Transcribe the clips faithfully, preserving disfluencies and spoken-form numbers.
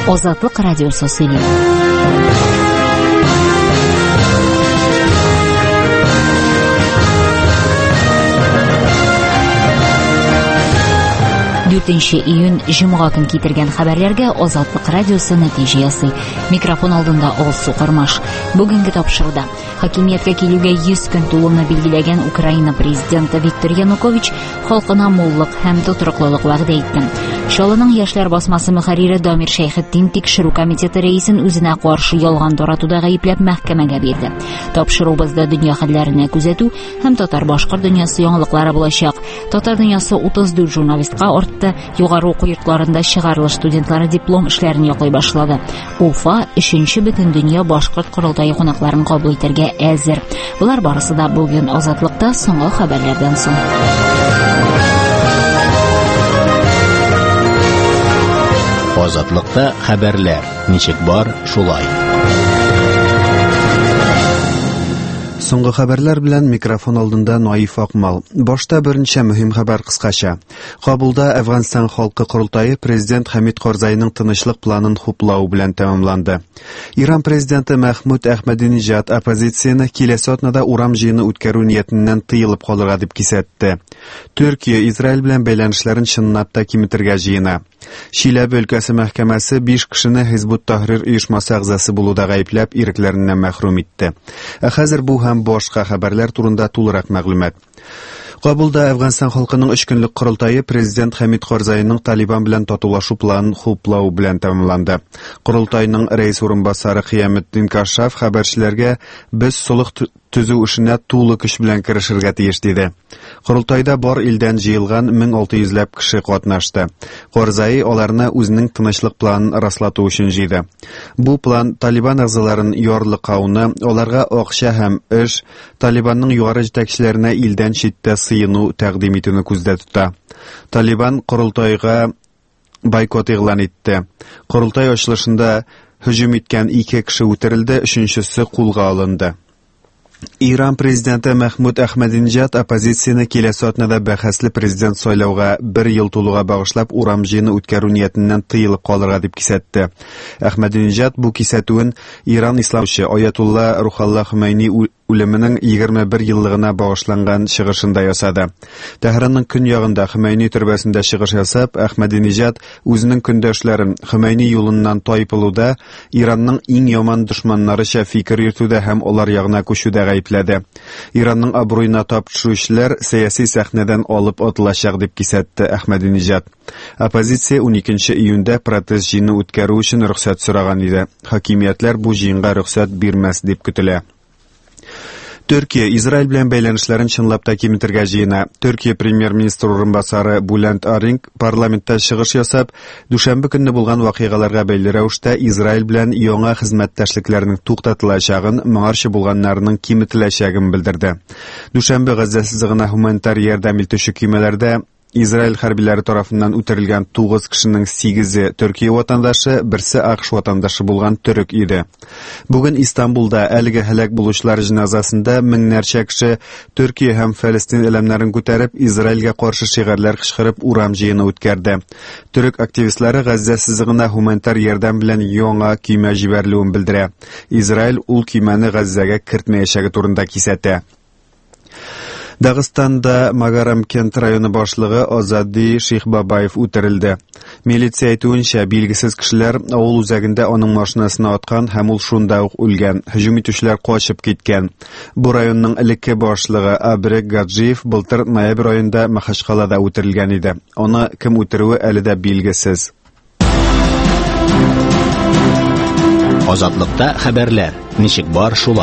Азатлык радиосы сөйли. дүртенче июнь җомга көн китергән хәбәрләргә Азатлык радиосы нәтиҗә ясый. Микрофон алдында Алсу Кармаш. Бүгенге тапшыруда хакимияткә килүгә йөз көн тулуны билгеләгән Украина президенты Виктор Янукович халкына муллык һәм тотрыклылык вәгъдә итте. Шалының яшьләр басмасы мөхәррире Дамир Шәйхетдин тикшерү комитеты рәисен үзенә каршы ялган таратуда гаепләп мәхкәмәгә бирде. Тапшырубызда дөнья хәлләренә күзәтү һәм татар-башкорт дөньясы яңалыклары булачак. Татар дөньясы утыз дүрт журналистка артты. Югары уку йортларында чыгарылыш студентлары диплом эшләрен яклый башлады. Уфа өченче бөтен дөнья башкорт корылтайы кунакларын кабул итәргә әзер. Булар барысы да бүген Азатлыкта соңгы хәбәрләрдән соң. Азатлыкта хәбәрләр. Ничек бар, шулай. Соңгы хәбәрләр белән микрофон алдында Наиф Акмал. Башта берничә мөһим хәбәр кыскача. Кабулда Әфганстан халкы корылтайы президент Хамид Карзайның тынычлык планын хуплау белән тәмамланды. Иран президенты Мәхмүд Әхмәдинеҗад оппозицияне киләсе атнада урам җыены үткәрү ниятеннән тыелып калырга дип кисәтте. Төркия Израиль белән бәйләнешләрен чынлап та киметергә җыена. Чиләбе өлкәсе мәхкәмәсе биш кешене Хизбут Тахрир оешмасы әгъзасы булуда гаепләп ирекләреннән мәхрүм итте. Ә хәзер бу һәм башка хәбәрләр турында тулырак мәгълүмат. Кабулда Әфганстан халкының өч көнлек корылтайы президент Хамид Карзайның Талибан белән татулашу планын хуплау белән тәмамланды. Корылтайның рәис урынбасары Кыяметтин Кашаф хәбәрчеләргә без сулык төзү эшенә тулы көч белән керешергә тиеш диде. Корылтайда бар илдән җыелган мең алты йөзләп кеше катнашты. Карзай аларны үзенең тынычлык планын раслату өчен җыйды. Бу план Талибан әгъзаларын ярлыкауны, аларга акча һәм эш, Талибанның югары җитәкчеләренә илдән читтә сыену тәкъдим итүне күздә тота. Талибан корылтайга бойкот игълан итте. Корылтай ачылышында һөҗүм иткән ике кеше үтерелде, өченчесе кулга алынды. Иран президенты Мәхмүд Әхмәдинеҗад оппозицияне киләсе атнада бәхәсле президент сайлауга бер ел тулуга багышлап урам җыены үткәрү ниятеннән тыелып калырга дип кисәтте. Әхмәдинеҗад бу кисәтүен Иран исламчы Аятулла Рухалла Хомейни үлеменең егерме бер еллыгына багышланган чыгышында ясады. Тәһранның көньягында Хомейни төрбәсендә чыгыш ясап, Әхмәдинеҗад үзенең көндәшләрен Хомейни юлыннан тайпылуда, Иранның иң яман дошманнарыча фикер йөртүдә һәм алар ягына күчүдә гаепләде. Иранның абруена тап төшүчеләр сәяси сәхнәдән алып атылачак дип кисәтте Әхмәдинеҗад. Оппозиция уникенче июньдә протест җыены үткәрү өчен рөхсәт сораган иде. Хакимиятләр бу җыенга рөхсәт бирмәс дип көтелә. Төркия Израиль белән бәйләнешләрен чынлап та киметергә җыена. Төркия премьер-министры орынбасары Буланд Аринг парламентта чыгыш ясап, дүшәмбе көнне булган вакыйгаларга бәйле рәвештә Израиль белән яңа хезмәттәшлекләрнең туктатылачагын, моңарчы булганнарның киметеләчәген белдерде. Дүшәмбе Газа сызыгына гуманитар ярдәм итүче көймәләрдә Израиль хәрбиләре тарафыннан үтерелгән тугыз кешенең сигезе Төркия ватандашы, берсе АКШ ватандашы булган төрек иде. Бүген Истанбулда әлеге һәлак булучылар җиназасында меңнәрчә кеше Төркия һәм Фәлестин элемнәрен күтәреп, Израильгә каршы шигарләр кычкырып урам җыены үткәрде. Төрек активистлары Газа сызыгына гуманитар ярдәм белән яңа көймә җибәрелүен белдерә. Израиль ул көймәне Газзага кертмәячәге турында кисәтә. Дагыстанда Магарам Кент районы башлыгы Азади Шихбабаев үтерелде. Милиция әйтүенчә, билгесез кешеләр авыл үзәгендә аның машинасына аткан һәм ул шунда ук үлгән. Һөҗүм итүчеләр качып киткән. Бу районның элекке башлыгы Абрек Гаджиев былтыр ноябрь аенда Махачкалада үтерелгән иде. Аны кем үтерүе әле дә билгесез. Азатлыкта хәбәрләр. Ничек бар, шулай.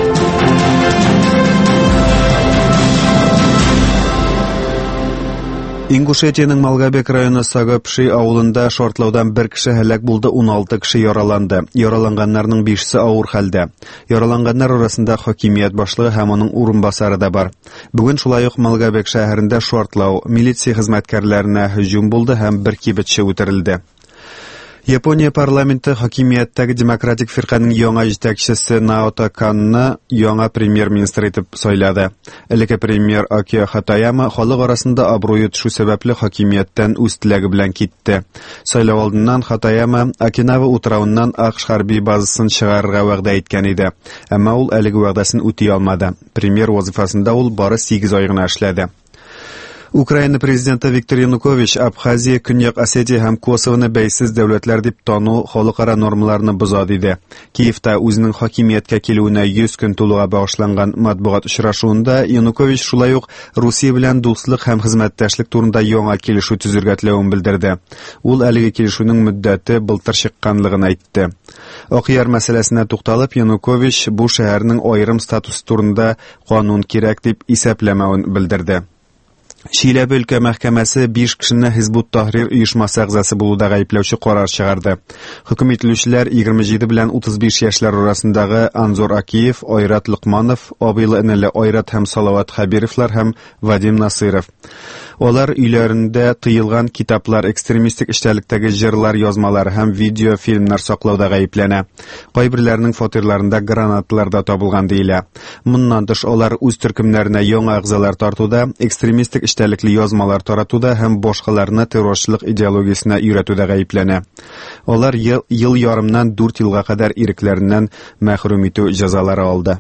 Ингушетиянең Малгабек районы Сагапши авылында шартлаудан бер кеше һәлак булды, уналты кеше яраланды. Яраланганнарның бишсе авыр хәлдә. Яраланганнар арасында хакимият башлыгы һәм аның урынбасары да бар. Бүген шулай ук Малгабек шәһәрендә шартлау, милиция хезмәткәрләренә һөҗүм булды һәм бер кибетче үтерелде. Япония парламенты хакимияттәге демократик фирканың яңа җитәкчесе Наото Канны яңа премьер-министр итеп сайлады. Элекке премьер Акио Хатаяма халык арасында абруе төшү сәбәпле хакимияттән үз теләге белән китте. Сайлау алдыннан Хатаяма Окинава утравыннан АКШ хәрби базасын чыгарырга вәгъдә иткән иде. Әмма ул әлеге вәгъдәсен үти алмады. Премьер вазифасында ул бары сигез ай гына эшләде. Украина президенты Виктор Янукович Абхазия, Көньяк Осетия һәм Косовоны бәйсез дәүләтләр дип тану халыкара нормаларны боза диде. Киевта үзенең хакимияткә килүенә йөз көн тулуга багышланган матбугат очрашуында Янукович шулай ук Русия белән дуслык һәм хезмәттәшлек турында яңа килешү төзергә теләвен белдерде. Ул әлеге килешүнең мөддәте былтыр чыкканлыгын әйтте. Акъяр мәсьәләсенә тукталып, Янукович бу шәһәрнең аерым статусы турында канун кирәк дип исәпләмәвен белдерде. Чиләбе өлкә мәхкәмәсе биш кешене Хизбут Тахрир оешмасы әгъзасы булуда гаепләүче карар чыгарды. Хөкем ителүчеләр егерме җиде белән утыз биш яшьләр арасындагы Анзор Акиев, Айрат Лыкманов, абыйлы энеле Айрат һәм Салават Хәбировлар һәм Вадим Насыров. Алар өйләрендә тыелган китаплар, экстремистик эштәлектәге җырлар, язмалар һәм видеофильмнар саклауда гаепләнә. Кайберләрнең фатирларында гранаталар да табылган диелә. Моннан тыш алар үз төркемнәренә яңа әгъзалар тартуда, экстремистик эштәлекле язмалар таратуда һәм башкаларны террорчылык идеологиясенә өйрәтүдә гаепләнә. Алар ел, ел ярымнан дүрт елга кадәр ирекләреннән мәхрүм итү җәзалары алды.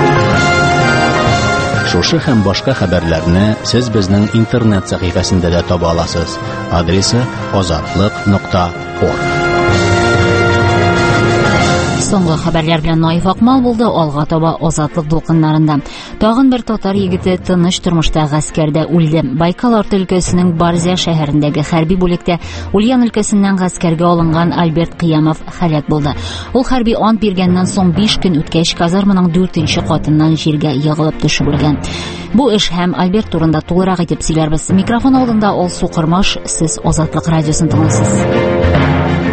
Шушы һәм башка хәбәрләрне сез безнең интернет сәхифәсендә дә таба аласыз. Адресы азатлык нокта орг. Соңгы хәбәрләр белән Наиф Акмал булды. Алга таба азатлык дулкыннарында. Тагын бер татар егете тыныч тормышта гаскәрдә үлде. Байкал арты өлкәсенең Барзя шәһәрендәге хәрби бүлектә Ульян өлкәсеннән гаскәргә алынган Альберт Кыямов һәлак булды. Ул хәрби ант биргәннән соң биш көн үткәч казарманың дүртенче катыннан җиргә ягылып төшеп үлгән. Бу эш һәм Альберт турында тулырак итеп сөйләрбез. Микрофон алдында ул Сукырмаш, сез Азатлык радиосын тыңлыйсыз.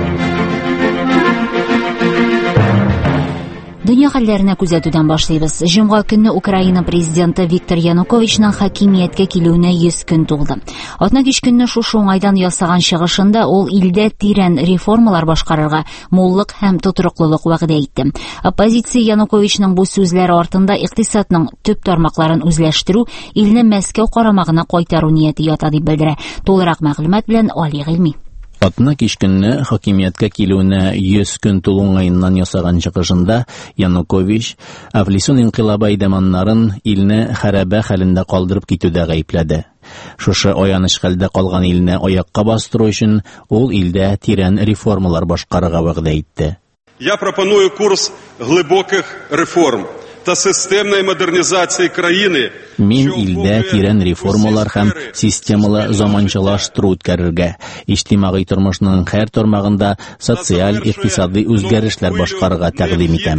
Дөнья хәлләренә күзәтүдән башлыйбыз. Җомга көнне Украина президенты Виктор Януковичның хакимияткә килүенә йөз көн тулды. Атна кич көнне шушы уңайдан ясаган чыгышында ул илдә тирән реформалар башкарырга, муллык һәм тотрыклылык вәгъдә итте. Оппозиция Януковичның бу сүзләре артында икътисадның төп тармакларын үзләштерү, илне Мәскәү карамагына кайтару нияте ята дип белдерә. Тулырак мәгълүмат белән Али Гыйльми. Атна кич көнне хакимияткә килүенә йөз көн тулуңайыннан ясаган чыгышында Янукович Авлисун инкыйлабы идәманнарын илне хәрабә хәлендә калдырып китүдә гаепләде. Шушы аяныч хәлдә калган илне аякка бастыру өчен ул илдә тирән реформалар башкарырга вәгъдә итте. Я пропоную курс глибоких реформ та системної модернізації країни. Мин илдә тирән реформалар һәм системалы заманчалаштыру үткәрергә, иҗтимагый тормышның һәр тармагында социаль, икътисади үзгәрешләр башкарырга тәкъдим итәм.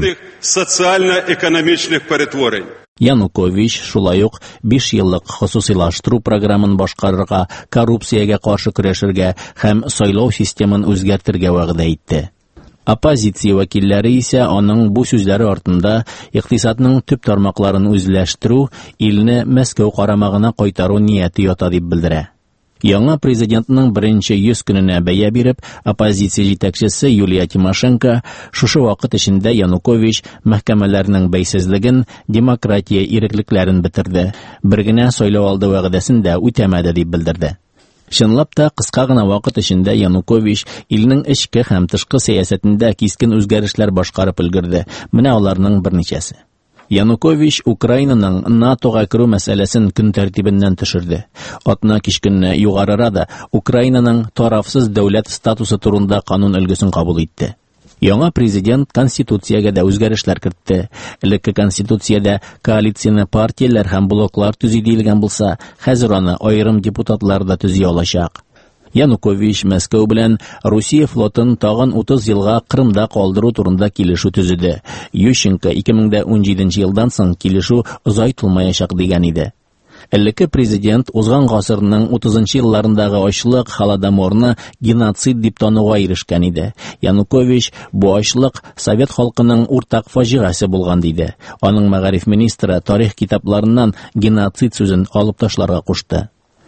Социально-экономичных перетворень. Янукович шулай ук биш еллык хосусыйлаштыру программын башкарырга, коррупциягә каршы көрәшергә һәм сайлау системын үзгәртергә вәгъдә итте. Оппозиция вәкилләре исә аның бу сүзләре артында икътисадның төп тармакларын үзләштерү, илне Мәскәү карамагына кайтару нияте ята дип белдерә. Яңа президентның беренче йөз көненә бәя биреп, оппозиция җитәкчесе Юлия Тимошенко шушы вакыт эчендә Янукович мәхкәмәләрнең бәйсезлеген, демократия иреклекләрен бетерде. Бер генә сайлау алды вәгъдәсен дә үтәмәде дип белдерде. Чынлап та кыска гына вакыт эчендә Янукович илнең эчке һәм тышкы сәясәтендә кискен үзгәрешләр башкарып өлгерде. Менә аларның берничәсе. Янукович Украинаның НАТОга керү мәсьәләсен көн тәртибеннән төшерде. Атна кич көнне югарырада Украинаның тарафсыз дәүләт статусы турында канун өлгесен кабул итте. Яңа президент конституциягә дә үзгәрешләр кертте. Элекке конституциядә коалицияне партияләр һәм блоклар төзи диелгән булса, хәзер аны аерым депутатлар да төзи алачак. Янукович Мәскәү белән Русия флотын тагын утыз елга Крымда калдыру турында килешү төзеде. Ющенко ике мең ун җиденче елдан соң килешү озайтылмаячак дигән иде. Элекке президент узган гасырның утызынчы елларындагы ачлык, Холодоморны геноцид дип тануга ирешкән иде. Янукович бу ачлык Совет халкының уртак фаҗигасы булган диде. Аның мәгариф министры тарих китапларыннан геноцид сүзен алып ташларга кушты.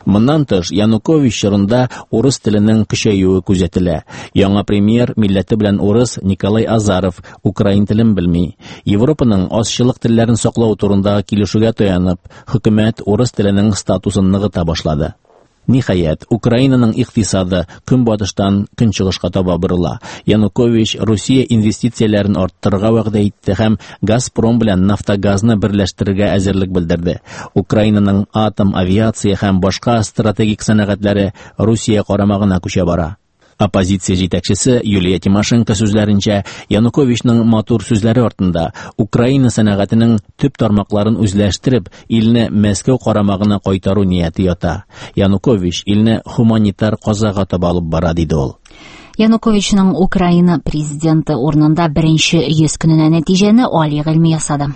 Моннан тыш, Янукович чорында урыс теленең көчәюе күзәтелә. Яңа премьер милләте белән урыс Николай Азаров украин телен белми. Европаның азчылык телләрен саклау турындагы килешүгә таянып, хөкүмәт урыс теленең статусын ныгыта башлады. Ниһаять, Украинаның икътисады көнбатыштан көнчыгышка таба борыла. Янукович Русия инвестицияләрен арттырырга вәгъдә итте һәм Газпром белән нафтогазны берләштерергә әзерлек белдерде. Украинаның атом, авиация һәм башка стратегик сәнәгатьләре Русия карамагына күчә бара. Оппозиция җитәкчесе Юлия Тимошенко сүзләренчә, Януковичның матур сүзләре артында Украина сәнәгатенең төп тармакларын үзләштереп, илне Мәскәү карамагына кайтару нияте ята. Янукович илне хуманитар казага таба алып бара, диде ул. Януковичның Украина президенты урынында беренче йөз көненә нәтиҗәне али гыйльми ясады.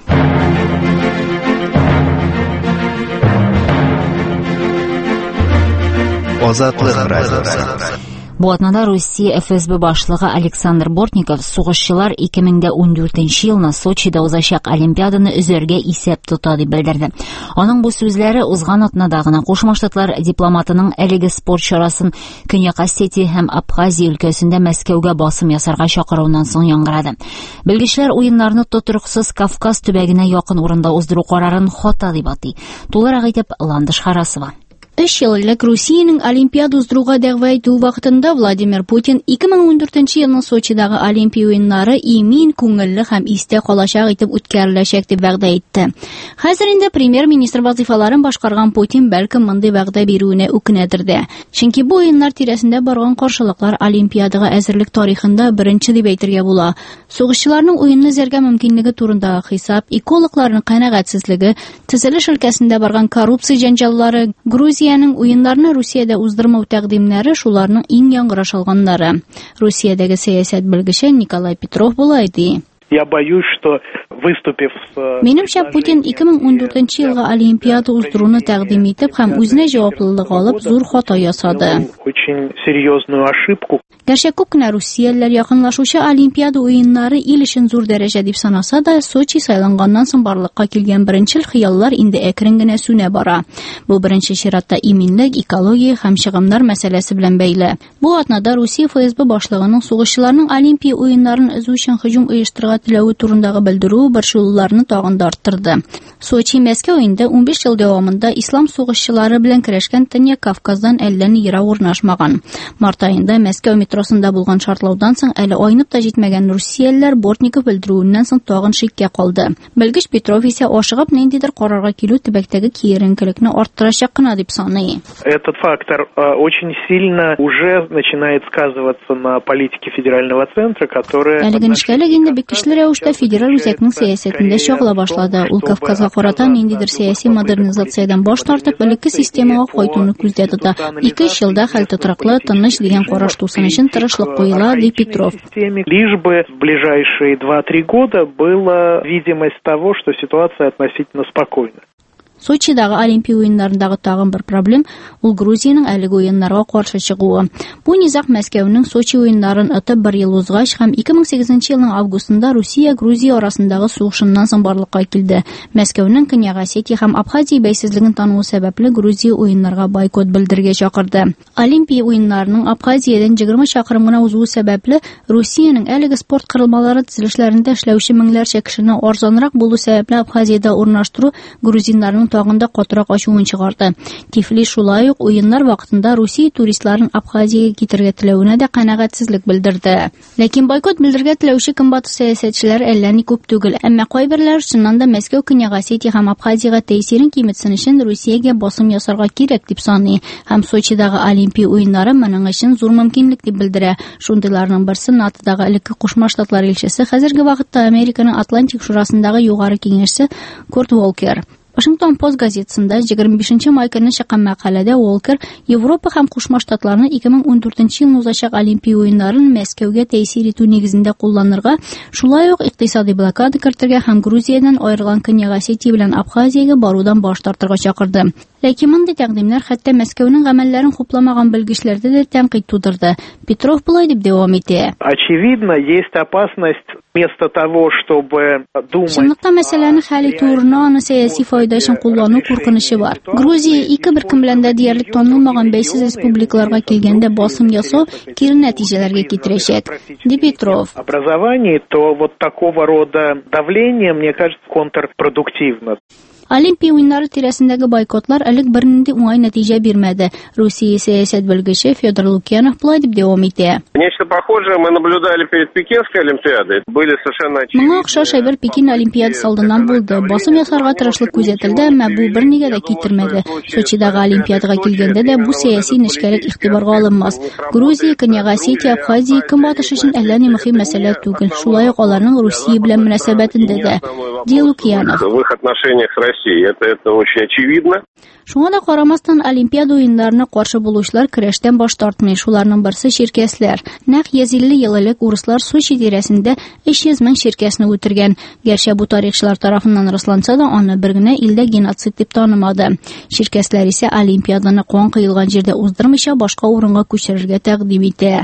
Азатлык радиосы. Бу атнада Россия эф эс бэ башлыгы Александр Бортников сугышчылар ике мең ундүртенче елны Сочида узачак Олимпиаданы үзәргә исәп тота дип белдерде. Аның бу сүзләре узган атнада гына Кушма Штатлар дипломатының әлеге спорт чарасын Көньяк Осетия һәм Абхазия өлкәсендә Мәскәүгә басым ясарга чакыруыннан соң яңгырады. Белгечләр уеннарны тотрыксыз Кавказ төбәгенә якын урында уздыру карарын хата дип атый. Тулырак әйтеп, Ландыш Харасова. Өч ел элек Русиянең Олимпиада уздыруга дәгъва итү вакытында Владимир Путин ике мең ундүртенче елның Сочидагы Олимпия уеннары имин, күңелле һәм истә калачак итеп үткәреләчәк дип вәгъдә итте. Хәзер инде премьер-министр вазифаларын башкарган Путин бәлкем мондый вәгъдә бирүенә үкенәдер дә. Чөнки бу уеннар тирәсендә барган каршылыклар Олимпиадага әзерлек тарихында беренче дип әйтергә була. Сугышчыларның уенны зәргә мөмкинлеге турындагы хисап, экологларның канәгатьсезлеге, төзелеш өлкәсендә барган коррупция җәнҗаллары, Грузияның уеннарны Русиядә уздырмау тәкъдимнәре шуларның иң яңгыраш алганнары. Русиядәге сәясәт белгече Николай Петров булай ди. Я боюсь, что выступив с... Минемчә, Путин ике мең ундүртенче елга Олимпиада уздыруны тәкъдим итеп һәм үзенә җаваплылык алып зур хата ясады. Очень серьезную ошибку. Гәрчә күп кенә русиялеләр якынлашучы Олимпиада уеннары ил өчен зур дәрәҗә дип санаса да, Сочи сайланганнан соң барлыкка килгән беренчел хыяллар инде әкрен генә сүнә бара. Бу беренче чиратта иминлек, экология һәм чыгымнар мәсьәләсе белән бәйле. Бу атнада Русия эф эс бэ башлыгының сугышчыларның Олимпия уеннарын өзү өчен һөҗүм оештырырга теләве турындагы белдерүе борчылуларны тагын да арттырды. Сочи Мәскәү инде ун биш ел дәвамында ислам сугышчылары белән көрәшкән Төньяк Кавказдан әллә ни ерак урнашмаган. Март айында Мәскәү метросында булган шартлаудан соң әле айнып та җитмәгән русиялеләр Бортников белдерүеннән соң тагын шиккә калды. Белгеч Петров исә ашыгып ниндидер карарга килү төбәктәге киеренкелекне арттырачак кына дип саный. Этот фактор э, очень сильно уже начинает сказываться на политике федерального центра, которая... Әлеге нишкәлек инде бик көчле рәвештә федераль үзәкнең сәясәтендә чагыла башлады. Ул Кавказга карата ниндидер сәяси модернизациядән баш тартып, элекке системага кайтуны күздә тота. Ике-өч елда хәл тотрыклы, тыныч дигән караш тусын өчен тырышлык куела, ди Петров. Лишь бы в ближайшие два-три года была видимость того, что ситуация относительно спокойна. Сочидагы Олимпия уеннарындагы тагын бер проблем ул Грузиянең әлеге уеннарга каршы чыгуы. Бу низак Мәскәүнең Сочи уеннарын отып бер ел узгач һәм ике мең сигезенче елның августында Русия Грузия арасындагы сугышыннан соң барлыкка килде. Мәскәүнең Көньяк Осетия һәм Абхазия бәйсезлеген тануы сәбәпле Грузия уеннарга бойкот белдергә чакырды. Олимпия уеннарының Абхазиядән егерме чакрым гына узуы сәбәпле Русиянең әлеге спорт корылмалары төзелешләрендә эшләүче меңнәрчә кешене арзанрак булу сәбәпле Абхазиядә урнаштыру грузиннарның тагында катырак ачуын чыгарды. Тифлис шулай ук уеннар вакытында Русия туристларын Абхазиягә китергә теләвенә дә канәгатьсезлек белдерде. Ләкин бойкот белдергә теләүче көнбатыш сәясәтчеләр әллә ни күп түгел, әмма кайберләр чыннан да Мәскәү, Көньяк Осетия һәм Абхазиягә тәэсирен киметсен өчен Русиягә басым ясарга кирәк дип саный. Һәм Сочидагы Олимпия уеннары моның өчен зур мөмкинлек дип белдерә. Шундыйларның берсе НАТОдагы элекке Кушма Штатлар илчесе, хәзерге вакытта Американың Атлантик шурасындагы югары киңәшче Курт Волкер. Washington Post газетасында егерме бишенче май көнне чыккан мәкаләдә Волкер Европа һәм Кушма Штатларны ике мең ундүртенче елда узачак Олимпия уеннарын Мәскәүгә тәэсир итү нигезендә кулланырга, шулай ук икътисади блокада кертергә һәм Грузиядан аерылган Көньяк Осетия белән Абхазиягә барудан баш тартырга чакырды. Ләкин мондый тәкъдимнәр хәтта Мәскәүнең гамәлләрен хупламаган белгечләрдә дә тәнкыйть тудырды. Петров булай дип дәвам итә. Очевидно, есть опасность Вместо того, чтобы думать... Шунлыкта мәсьәләне хәл итү урынына аны сәяси файда өчен куллану куркынышы бар. Грузия ике бер кем белән дә диярлек танылмаган бәйсез республикаларга килгәндә басым ясау кире нәтиҗәләргә китерәчәк, ди Петров. Образовании, то вот такого рода давление, мне кажется, контрпродуктивно. Олимпия уеннары тирәсендәге бойкотлар элек бернинди уңай нәтиҗә бирмәде. Русия сәясәт белгече Федор Лукьянов булай дип дәвам итә. Нечто похожее мы наблюдали перед Пекинской Олимпиадой. Были совершенно очевидны. Моңа охшаш әйбер Пекин Олимпиадасы алдыннан булды. Басым ясарга тырышлык күзәтелде, әмма бу бернигә дә китермәде. Сочидагы Олимпиадага килгәндә дә бу сәяси нечкәрек игътибарга алынмас. Грузия, Көньяк Осетия, Абхазия көнбатыш өчен әллә ни мөһим мәсьәлә түгел. Шулай ук аларның Русия белән мөнәсәбәтендә дә, ди Лукьянов. В их отношениях с Россией это это очень очевидно. Шуңа да карамастан Олимпиада уеннарына каршы булучылар көрәштән баш тартмый. Шуларның берсе чиркәсләр. Нәкъ йөз илле ел элек урыслар Сочи тирәсендә өч йөз мең чиркәсне үтергән. Гәрчә бу тарихчылар тарафыннан расланса да, аны бер генә илдә геноцид дип танымады. Чиркәсләр исә Олимпиаданы кан кыйлган җирдә уздырмыйча башка урынга күчерергә тәкъдим итә.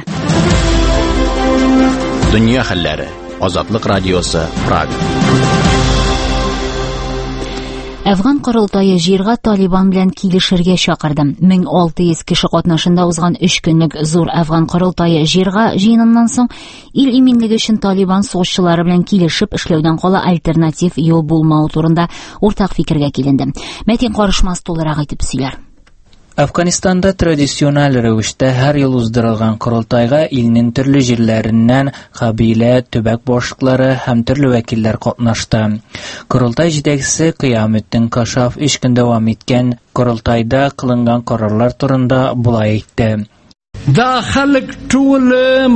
Дөнья хәлләре. Азатлык радиосы, Прага. Әфган корылтайы җиргә Талибан белән килешергә чакырды. мең алты йөз кеше катнашында узган өч көнлек зур Әфган корылтайы җиргә җыеныннан соң ил иминлеге өчен Талибан сугышчылары белән килешеп эшләүдән кала альтернатив юл булмау турында уртак фикергә киленде. Мәтин карышмас тулырак итеп сөйләр. Әфганистанда традициональ рәвештә һәр ел уздырылган корылтайга илнең төрле җирләреннән кабилә, төбәк башлыклары һәм төрле вәкилләр катнашты. Корылтай җитәкчесе Кыяметтин Кашаф өч көн дәвам иткән корылтайда кылынган карарлар турында булай әйтте. دا خلق ټول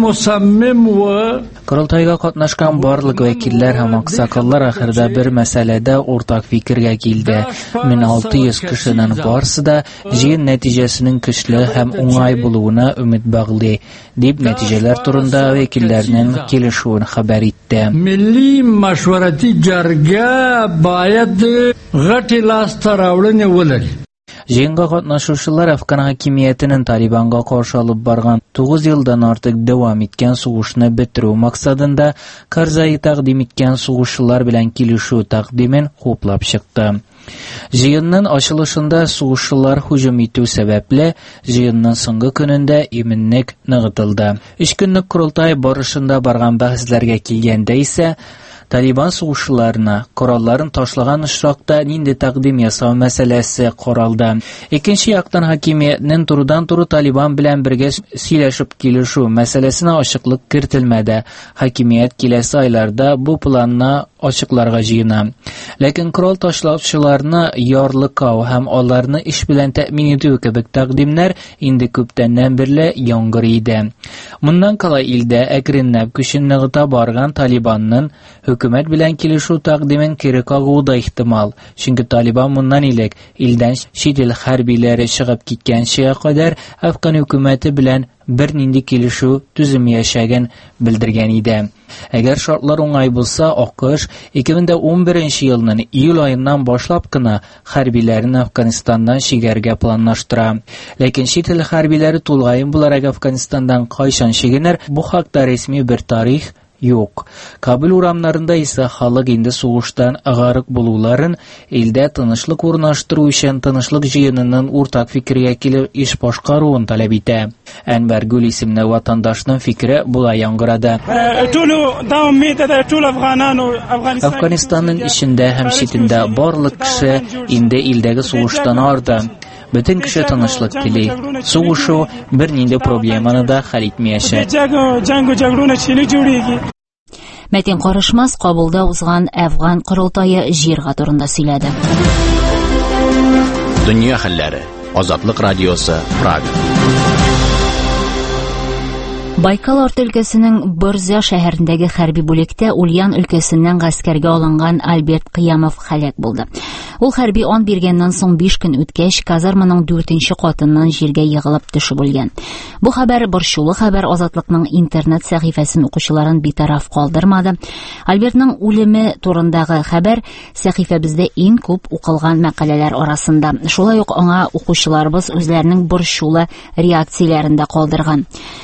مصمم و Корылтайга катнашкан барлык вәкилләр һәм аксакаллар ахырда бер мәсьәләдә уртак фикергә килде. мең алты йөз кешенең барысы да җыен нәтиҗәсенең көчле һәм уңай булуына өмид баглый, дип нәтиҗәләр турында вәкилләрнең килешүен хәбәр итте. ملي مشورتي جرګه باید غټي لاس ته راوړنې ولري. Җыенга катнашучылар Афган хакимиятенең Талибанга каршы алып барган тугыз елдан артык дәвам иткән сугышны бетерү максатында Карзай тәкъдим иткән сугышчылар белән килешү тәкъдимен хуплап чыкты. Җыенның ачылышында сугышчылар һөҗүм итү сәбәпле җыенның соңгы көнендә иминлек ныгытылды. Өч көнлек курултай барышында барган бәхәсләргә килгәндә исә Талибан сугышчыларына коралларын ташлаган очракта нинди тәкъдим ясау мәсьәләсе каралды. Икенче яктан хакимиятнең турыдан-туры Талибан белән бергә сөйләшеп килешү мәсьәләсенә ачыклык кертелмәде. Хакимият киләсе айларда бу планны ачыкларга җыена. Ләкин корал ташлаучыларны ярлыкау һәм аларны иш белән тәэмин итү кебек тәкъдимнәр инде күптәннән бирле яңгыр иде. Моннан кала илдә әкренләп көчен ныгыта барган Талибанның Хөкүмәт белән килешү тәкъдимен кире кагуы да ихтимал. Чөнки Талибан моннан илек илдән чит ил хәрбиләре чыгып киткәнчегә кадәр Афган хөкүмәте белән бер нинди килешү төзем яшәгән белдергән иде. Әгәр шартлар уңай булса, АКШ ике мең унберенче елның июль аеннан башлап кына хәрбиләрен Афганистаннан чигәргә планлаштыра. Ләкин чит ил хәрбиләре тулгайын буларак Афганистандан кайчан чигенер, бу хакта рәсми бер тарих юк. Кабул урамнарында исә халык инде сугыштан агарык булуларын, илдә тынычлык урнаштыру өчен тынычлык җыенының уртак фикергә килеп иш башкаруын таләп итә. Әнвәр Гүл исемле ватандашның фикере була яңгырады. Афганистанның ичендә һәм читендә барлык кеше инде илдәге сугыштан арды. Бөтен кеше тынычлык тили. Сугышу бер нинди проблеманы да хәл итмәячәк. Мәтин Карышмас Кабулда узган Әфган корылтайы җиргә турында сөйләде. Дөнья хәлләре. Азатлык радиосы, Прага. Байкал арт өлкәсенең Борзя шәһәрендәге хәрби бүлектә Ульян өлкәсеннән гаскәргә алынган Альберт Кыямов һәлак булды. Ул хәрби ан биргәннән соң биш көн үткәч казарманың дүртенче катыннан җиргә егылып төшеп үлгән. Бу хәбәр борчулы хәбәр Азатлыкның интернет сәхифәсен укучыларын битараф калдырмады. Альбертның үлеме турындагы хәбәр сәхифәбездә иң күп укылган мәкаләләр арасында. Шулай ук аңа укучыларыбыз үзләренең борчулы реакцияләрен дә калдырган.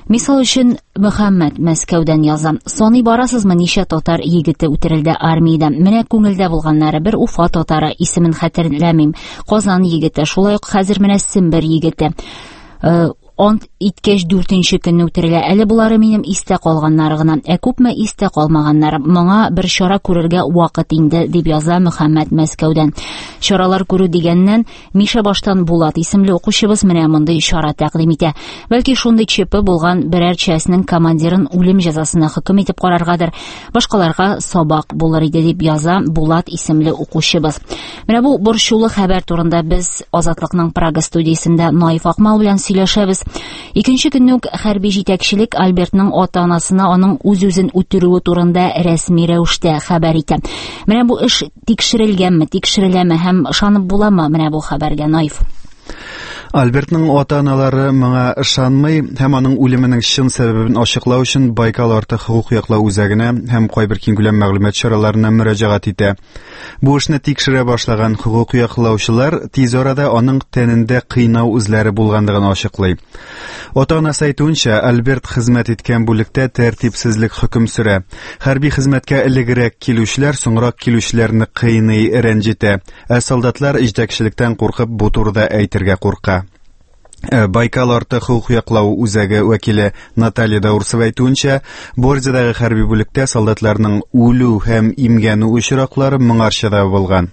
Мисал өчен, Мөхәммәд Мәскәүдән яза. Саный барасызмы, ничә татар егете үтерелде армиядә. Менә күңелдә булганнары бер Уфа татары, исемен хәтерләмим. Казан егете, шулай ук хәзер менә Сембер егете. Ант иткәч дүртенче көнне үтерелә. Әле булары минем истә калганнары гына, ә күпме истә калмаганнары. Моңа бер чара күрергә вакыт инде, дип яза Мөхәммәд Мәскәүдән. Чаралар күрү дигәннән, Миша баштан Булат исемле укучыбыз менә мондый чара тәкъдим итә. Бәлки шундый чепе булган берәр частьнең командирын үлем җәзасына хөкем итеп караргадыр, башкаларга сабак булыр иде, дип яза Булат исемле укучыбыз. Менә бу борчулы хәбәр турында без Азатлыкның Прага студиясендә Наиф Акмал белән сөйләшәбез. Икенче көнне үк хәрби җитәкчелек Альбертның ата-анасына аның үз-үзен үтерүе турында рәсми рәвештә хәбәр итә. Менә бу эш тикшерелгәнме, тикшереләме һәм ышанып буламы менә бу хәбәргә, Наиф? Альбертның ата-аналары моңа ышанмый һәм аның үлеменең чын сәбәбен ачыклау өчен Байкал арты хокук яклау үзәгенә һәм кайбер киңкүләм мәгълүмат чараларына мөрәҗәгать итә. Бу эшне тикшерә башлаган хокук яклаучылар тиз арада аның тәнендә кыйнау үзләре булганлыгын ачыклый. Ата-анасы әйтүенчә, Альберт хезмәт иткән бүлектә тәртипсезлек хөкем сөрә. Хәрби хезмәткә элегрәк килүчеләр соңрак килүчеләрне кыйный, рәнҗитә. Ә солдатлар җитәкчелектән куркып бу турыда әйтергә курка. Байкал арты хокук яклау үзәге вәкиле Наталья Даурсова әйтүенчә, Борзадагы хәрби бүлектә солдатларның үлү һәм имгәнү очраклары моңарчада булган.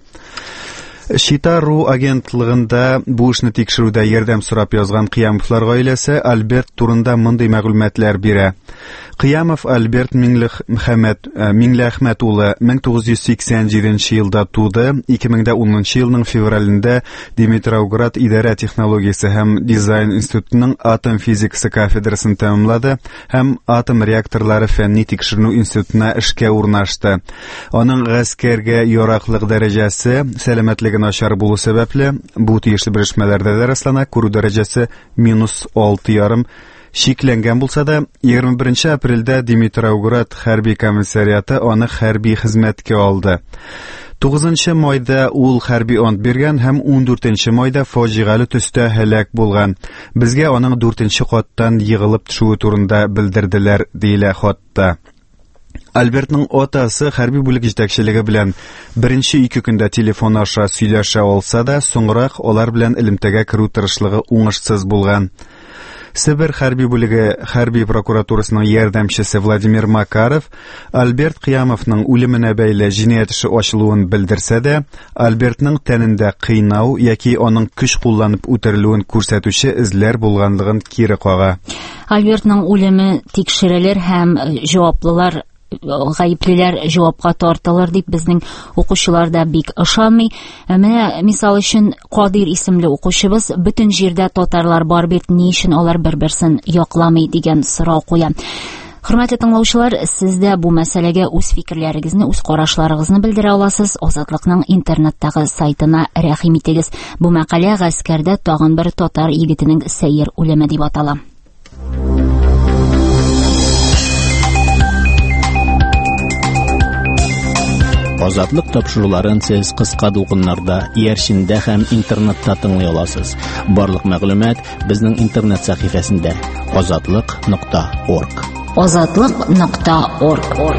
Шитару агентлыгында бу эшне тикшерүдә ярдәм сорап язган Кыямовлар гаиләсе Альберт турында мондый мәгълүматлар бирә. Кыямов Альберт Миңлех Мөхәммәд Миңләхмәт улы мең тугыз йөз сиксән җиденче елда туды. ике мең унынчы елның февралендә Димитровград идарә технологиясе һәм дизайн институтының атом физикасы кафедрасын тәмамлады һәм атом реакторлары фәнни тикшерү институтына эшкә урнашты. Аның гаскәргә яраклык дәрәҗәсе сәламәтлеге начар булу сәбәпле бу тиешле белешмәләрдә дә раслана, күрү дәрәҗәсе минус алты ярым шикләнгән булса да, егерме беренче апрельдә Димитровград хәрби комиссариаты аны хәрби хезмәткә алды. тугызынчы майда ул хәрби ант биргән һәм ундүртенче майда фаҗигале төстә һәлак булган. Безгә аның дүртенче каттан егылып төшүе турында белдерделәр, диелә хатта. Альбертның атасы хәрби бүлек җитәкчелеге белән беренче ике көндә телефон аша сөйләшә алса да, соңрак алар белән элемтәгә керү тырышлыгы уңышсыз булган. Себер хәрби бүлеге хәрби прокуратурасының ярдәмчесе Владимир Макаров Альберт Кыямовның үлеменә бәйле җинаять эше ачылуын белдерсә дә, Альбертның тәнендә кыйнау яки аның көч кулланып үтерелүен күрсәтүче эзләр булганлыгын кире кага. Альбертның үлеме тикшерелер һәм җаваплылар гаеплеләр җавапка тартылыр дип безнең укучылар да бик ышанмый. Менә мисал өчен Кадир исемле укучыбыз бөтен җирдә татарлар бар бит, ни өчен алар бер-берсен якламый дигән сорау куя. Хөрмәтле тыңлаучылар, сез дә бу мәсьәләгә үз фикерләрегезне, үз карашларыгызны белдерә аласыз. Азатлыкның интернеттагы сайтына рәхим итегез. Бу мәкалә гаскәрдә тагын бер татар егетенең сәер үлеме дип атала. Азатлык тапшыруларын сез кыска дулкыннарда, иярчиндә һәм интернетта тыңлый аласыз. Барлык мәгълүмат безнең интернет сәхифәсендә азатлык нокта орг. азатлык нокта орг.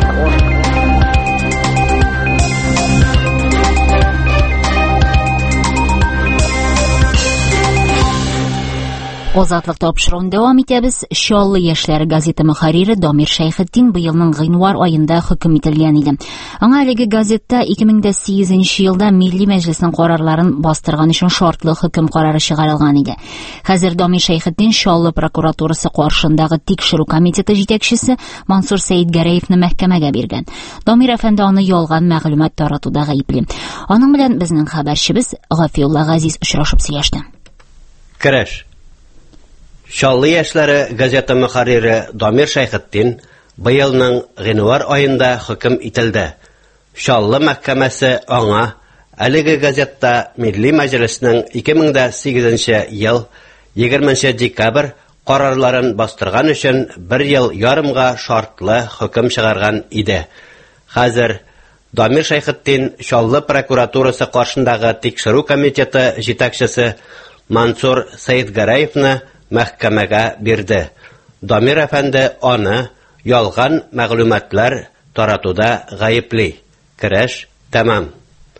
Азатлык тапшыруын дәвам итәбез. Чаллы яшьләр газеты мөхәррире Дамир Шәйхетдин быелның гыйнвар аенда хөкем ителгән иде. Аңа әлеге газетта ике мең сигезенче елда Милли Мәҗлеснең карарларын бастырган өчен шартлы хөкем карары чыгарылган иде. Хәзер Дамир Шәйхетдин Чаллы прокуратурасы каршындагы тикшерү комитеты җитәкчесе Мансур Сәйдгәрәевне мәхкәмәгә биргән. Дамир әфәнде аны ялган мәгълүмат таратуда гаепле. Аның белән безнең хәбәрчебез Гафиулла Газиз очрашып сөйләште. Кереш Чаллы яшьләре газета мөхәррире Дамир Шәйхетдин быелның гыйнвар аенда хөкем ителде. Чаллы мәхкәмәсе аңа әлеге газетта Милли Мәҗлеснең ике мең сигезенче ел егерменче декабрь карарларын бастырган өчен бер ел ярымга шартлы хөкем чыгарган иде. Хәзер Дамир Шәйхетдин Чаллы прокуратурасы каршындагы тикшерү комитеты җитәкчесе Мансур Сәйдгәрәевне мәхкәмәгә бирде. Дамир әфәнде аны ялган мәгълүматлар таратуда гаепли. Көрәш тәмам.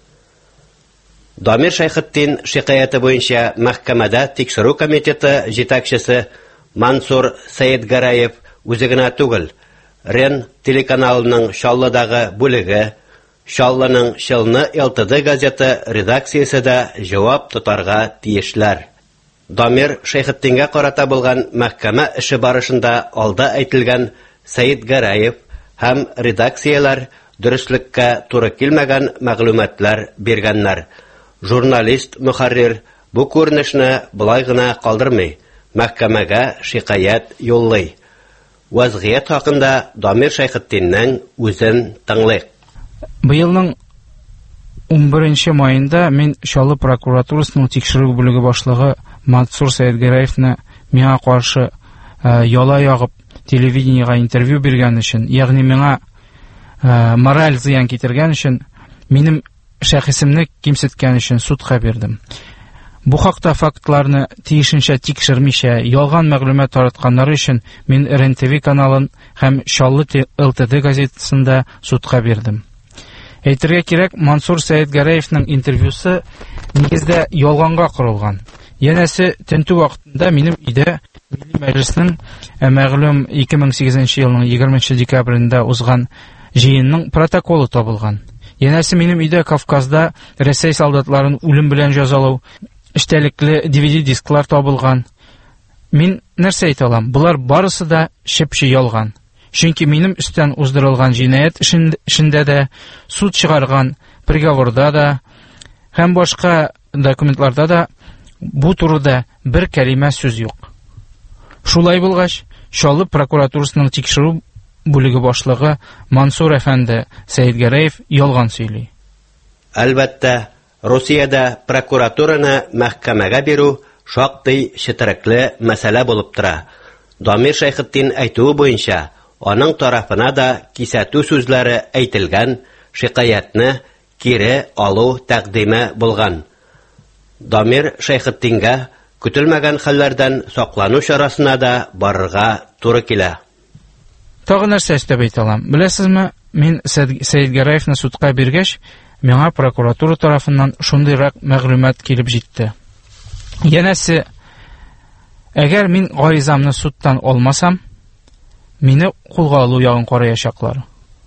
Дамир Шәйхетдин шикаяты буенча мәхкәмәдә тикшерү комитеты җитәкчесе Мансур Сәетгәрәев үзе генә түгел, Рен телеканалының Шаллыдагы бүлеге, Шаллының Шылны ЛТД газеты редакциясе дә җавап тотарга тиешләр. Дамир Шәйхетдингә карата булган мәхкәмә эше барышында алда әйтелгән Сәетгәрәев һәм редакцияләр дөреслеккә туры килмәгән мәгълүматлар биргәннәр. Журналист мөхәррир бу күренешне былай гына калдырмый, мәхкәмәгә шикаят юллый. Вазгыять хакында Дамир Шәйхетдиннең үзен тыңлыйк. Быелның унберенче маенда мин Шаллы прокуратурасының тикшерү бүлеге башлыгы Мансур Сәетгәрәевне миңа каршы яла ягып телевидениегә интервью биргән өчен, ягъни миңа мораль зыян китергән өчен, минем шәхесемне кимсеткән өчен судка бирдем. Бу хакта фактларны тиешенчә тикшермичә, ялган мәгълүмат таратканнары өчен мин Р Н Т В каналын һәм Шаллы ЛТД газетасында судка бирдем. Әйтергә кирәк, Мансур Сәетгәрәевнең интервьюсы нигездә ялганга корылган. Янәсе, тентү вакытында минем өйдә Милли Мәҗлеснең мәгълүм ике мең сигезенче елның егерменче декабрендә узган җыенның протоколы табылган. Янәсе, минем өйдә Кавказда Рәсәй солдатларын үлем белән җәзалау, эчтәлекле ди ви ди дисклар табылган. Мин нәрсә әйтә алам? Булар барысы да шепче ялган. Чөнки минем өстән уздырылган җинаять эшендә дә, суд чыгарган приговорда да һәм башка документларда да бу турыда бер кәлимә сүз юк. Шулай булгач, Шаллы прокуратурасының тикшерү бүлеге башлыгы Мансур әфәнде Сәетгәрәев ялган сөйли. Әлбәттә, Русиядә прокуратураны мәхкәмәгә бирү шактый четерекле мәсьәлә булып тора. Дамир Шәйхетдин әйтүе буенча, аның тарафына да кисәтү сүзләре әйтелгән, шикаятны кире алу тәкъдиме булган. Дамир Шәйхетдингә көтелмәгән хәлләрдән саклану чарасына да барырга туры килә. Тагы нәрсә әйтеп әйтә алам? Беләсезме, мин Сәетгәрәевне судка биргәч, миңа прокуратура тарафыннан шундыйрак мәгълүмат килеп җитте. Янәсе, әгәр мин гаризамны судтан алмасам, мине кулга алу ягын караячаклар.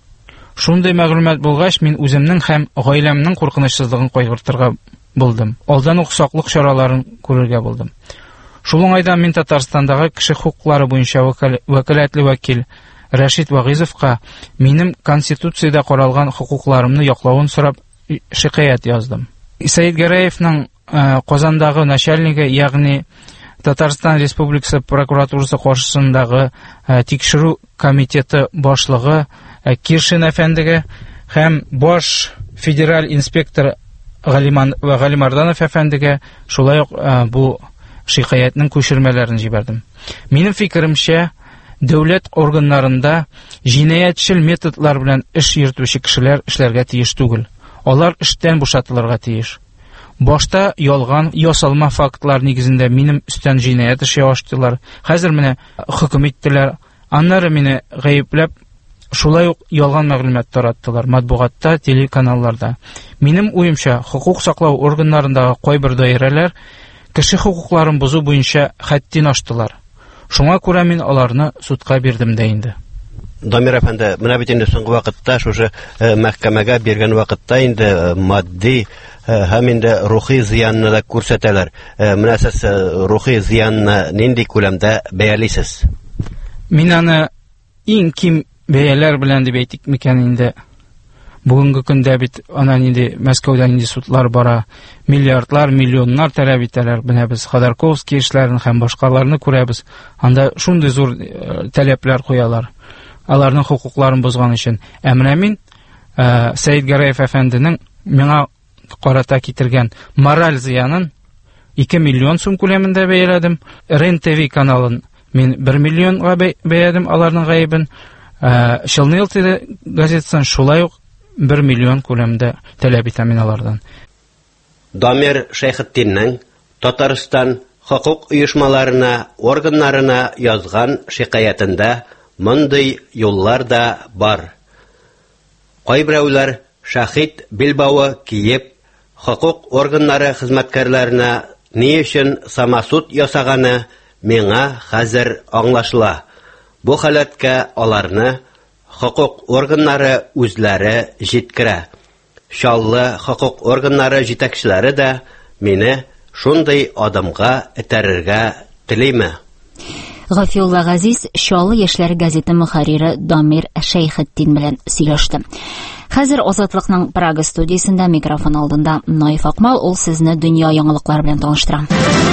Шундый мәгълүмат булгач, мин үземнең һәм гаиләмнең куркынычсызлыгын кайгыртырга булдым. Алдан ук саклык чараларын күрергә булдым. Шул уңайдан мин Татарстандагы кеше хукуклары буенча вәкаләтле вәкил Рәшит Вагызовка минем Конституциядә каралган хукукларымны яклавын сорап шикаят яздым. Сәетгәрәевнең Казандагы начальнигы, ягъни Татарстан Республикасы прокуратурасы каршысындагы тикшерү комитеты башлыгы Киршин әфәндегә һәм баш федераль инспектор Галиман ва Галимарданов әфәндегә шулай ук бу шикаятның күчермәләрен җибәрдем. Минем фикеремчә, дәүләт органнарында җинаятьчел методлар белән эш йөртүче кешеләр эшләргә тиеш түгел. Алар эштән бушатылырга тиеш. Башта ялган, ясалма фактлар нигезендә минем өстән җинаять эше ачтылар. Хәзер менә хөкем иттеләр. Аннары мине гаепләп, шулай ук ялган мәгълүмат тараттылар матбугатта, телеканалларда. Минем уемча, хукук саклау органнарындагы кайбер даирәләр кеше хукукларын бозу буенча хәттин аштылар. Шуңа күрә мин аларны судка бирдем дә инде. Дамир әфәнде, менә бит инде соңгы вакытта, шушы мәхкәмәгә биргән вакытта инде матди һәм инде рухи зыянны да күрсәтәләр. Менә сез рухи зыянны нинди күләмдә бәялисез? Мин аны иң ким бәяләр белән дип әйтик микән инде. Бүгенге көндә бит ана инде Мәскәүдә инде судлар бара, миллиардлар, миллионнар таләп итәләр. Менә без Ходорковский эшләрен һәм башкаларны күрәбез. Анда шундый зур таләпләр куялар. Аларның хукукларын бозган өчен. Ә менә мин Сәетгәрәев әфәнденең миңа карата китергән мораль зыянын ике миллион сум күләмендә бәяләдем. Р Н Т В каналын мин бер миллионга бәяләдем аларның гаебен. Шылны ЛТД газетасын шулай ук бер миллион күләмдә таләп итәм мин алардан. Дамир Шәйхетдиннең Татарстан хокук оешмаларына, органнарына язган шикаятында мондый юллар да бар. Кайберәүләр шахид билбавы киеп, хокук органнары хезмәткәрләренә ни өчен самасут ясаганы миңа хәзер аңлашыла. Бу халәткә аларны хокук органнары үзләре җиткерә. Шаллы хокук органнары җитәкчеләре дә мине шундый адымга этәрергә телиме. Гафиулла Газиз Шаллы яшьләр газеты мөхәррире Дамир Шәйхетдин белән сөйләште. Хәзер Азатлыкның Прага студиясендә микрофон алдында Наиф Акмал, ул сезне дөнья яңалыклары белән таныштыра.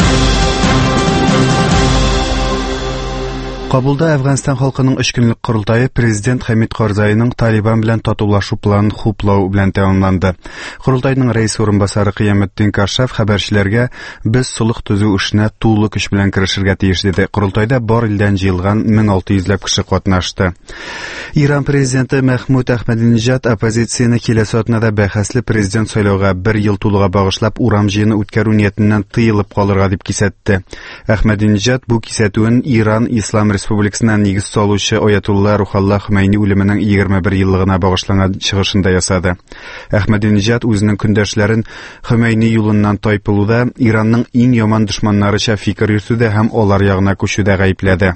Кабулда Әфганстан халкының өч көнлек курултайы президент Хамид Карзайның Талибан белән татулашу планын хуплау белән тәмамланды. Курултайның рәис урынбасары Кыяметтин Кашаф хәбәрчеләргә без сулых төзү эшенә тулы көч белән керешергә тиеш диде. Курултайда бар илдән җыелган мең алты йөзләп кеше катнашты. Иран президенты Мәхмүд Әхмәдинеҗад оппозицияне киләсе атнада бәхәсле президент сайлауга бер ел тулуга багышлап урам җыены үткәрү ниятеннән тыелып калырга дип кисәтте. Әхмәдинеҗад бу кисәтүен Иран Ислам Республикасыннан нигез салучы Аятулла Рухалла Хомейни үлеменең егерме бер еллыгына багышланган чыгышында ясады. Әхмәдинеҗад үзенең көндәшләрен Хомейни юлыннан тайпылуда, Иранның иң яман дошманнарыча фикер йөртүдә һәм алар ягына күчүдә гаепләде.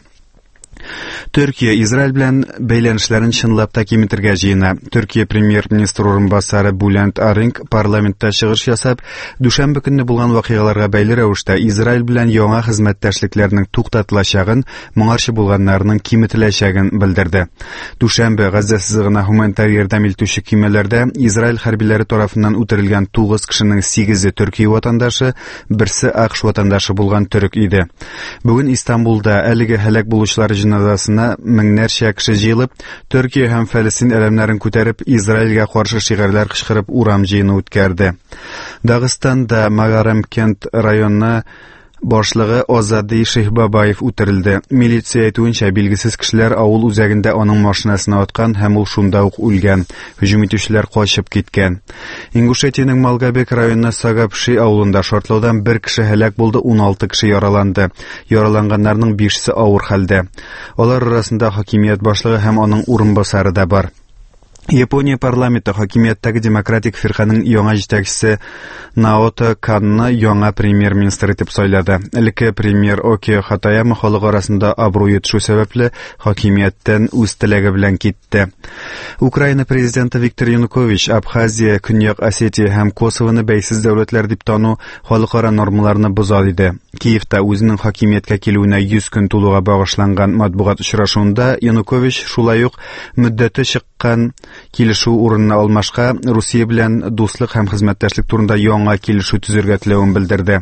Төркия Израиль белән бәйләнешләрен чынлап та киметергә җыена. Төркия премьер-министры урынбасары Булент Аринг парламентта чыгыш ясап, дүшәмбе көнне булган вакыйгаларга бәйле рәвештә Израиль белән яңа хезмәттәшлекләрнең туктатылачагын, моңарчы булганнарның киметеләчәген белдерде. Дүшәмбе Газа сызыгына гуманитар ярдәм итүче кимәләрдә Израиль хәрбиләре тарафыннан үтерелгән тугыз кешенең сигезе Төркия ватандашы, берсе АКШ ватандашы булган төрек иде. Бүген Истанбулда әлеге һәлак булучылар җиназасына меңнәрчә кеше җыелып, Төркия һәм Фәлестин әлемнәрен күтәреп, Израильгә каршы шигырьләр кычкырып урам җыены үткәрде. Дагыстанда Магарамкент районы башлыгы Азади Шейхбабаев үтерелде. Милиция әйтүенчә, билгесез кешеләр авыл үзәгендә аның машинасына аткан һәм ул шунда ук үлгән. Һөҗүм итүчеләр качып киткән. Ингушетиянең Малгабек районы Сагапши авылында шартлаудан бер кеше һәлак булды, ун алты кеше яраланды. Яраланганнарның бишесе авыр хәлдә. Алар арасында хакимият башлыгы һәм аның урынбасары да бар. Япония парламенты хакимияттәге демократик фирканың яңа җитәкчесе Наото Канны яңа премьер-министр итеп сайлады. Элекке премьер Оки Хатаяма халык арасында абруй итү сәбәпле хакимияттән үз теләге белән китте. Украина президенты Виктор Янукович Абхазия, Көньяк Осетия һәм Косовоны бәйсез дәүләтләр дип тану халыкара нормаларны боза диде. Киевта үзенең хакимияткә килүенә йөз көн тулуга багышланган матбугат очрашуында Янукович шулай ук мөддәте чыккан килешү урынына алмашка Русия белән дуслык һәм хезмәттәшлек турында яңа килешү төзергә теләвен белдерде.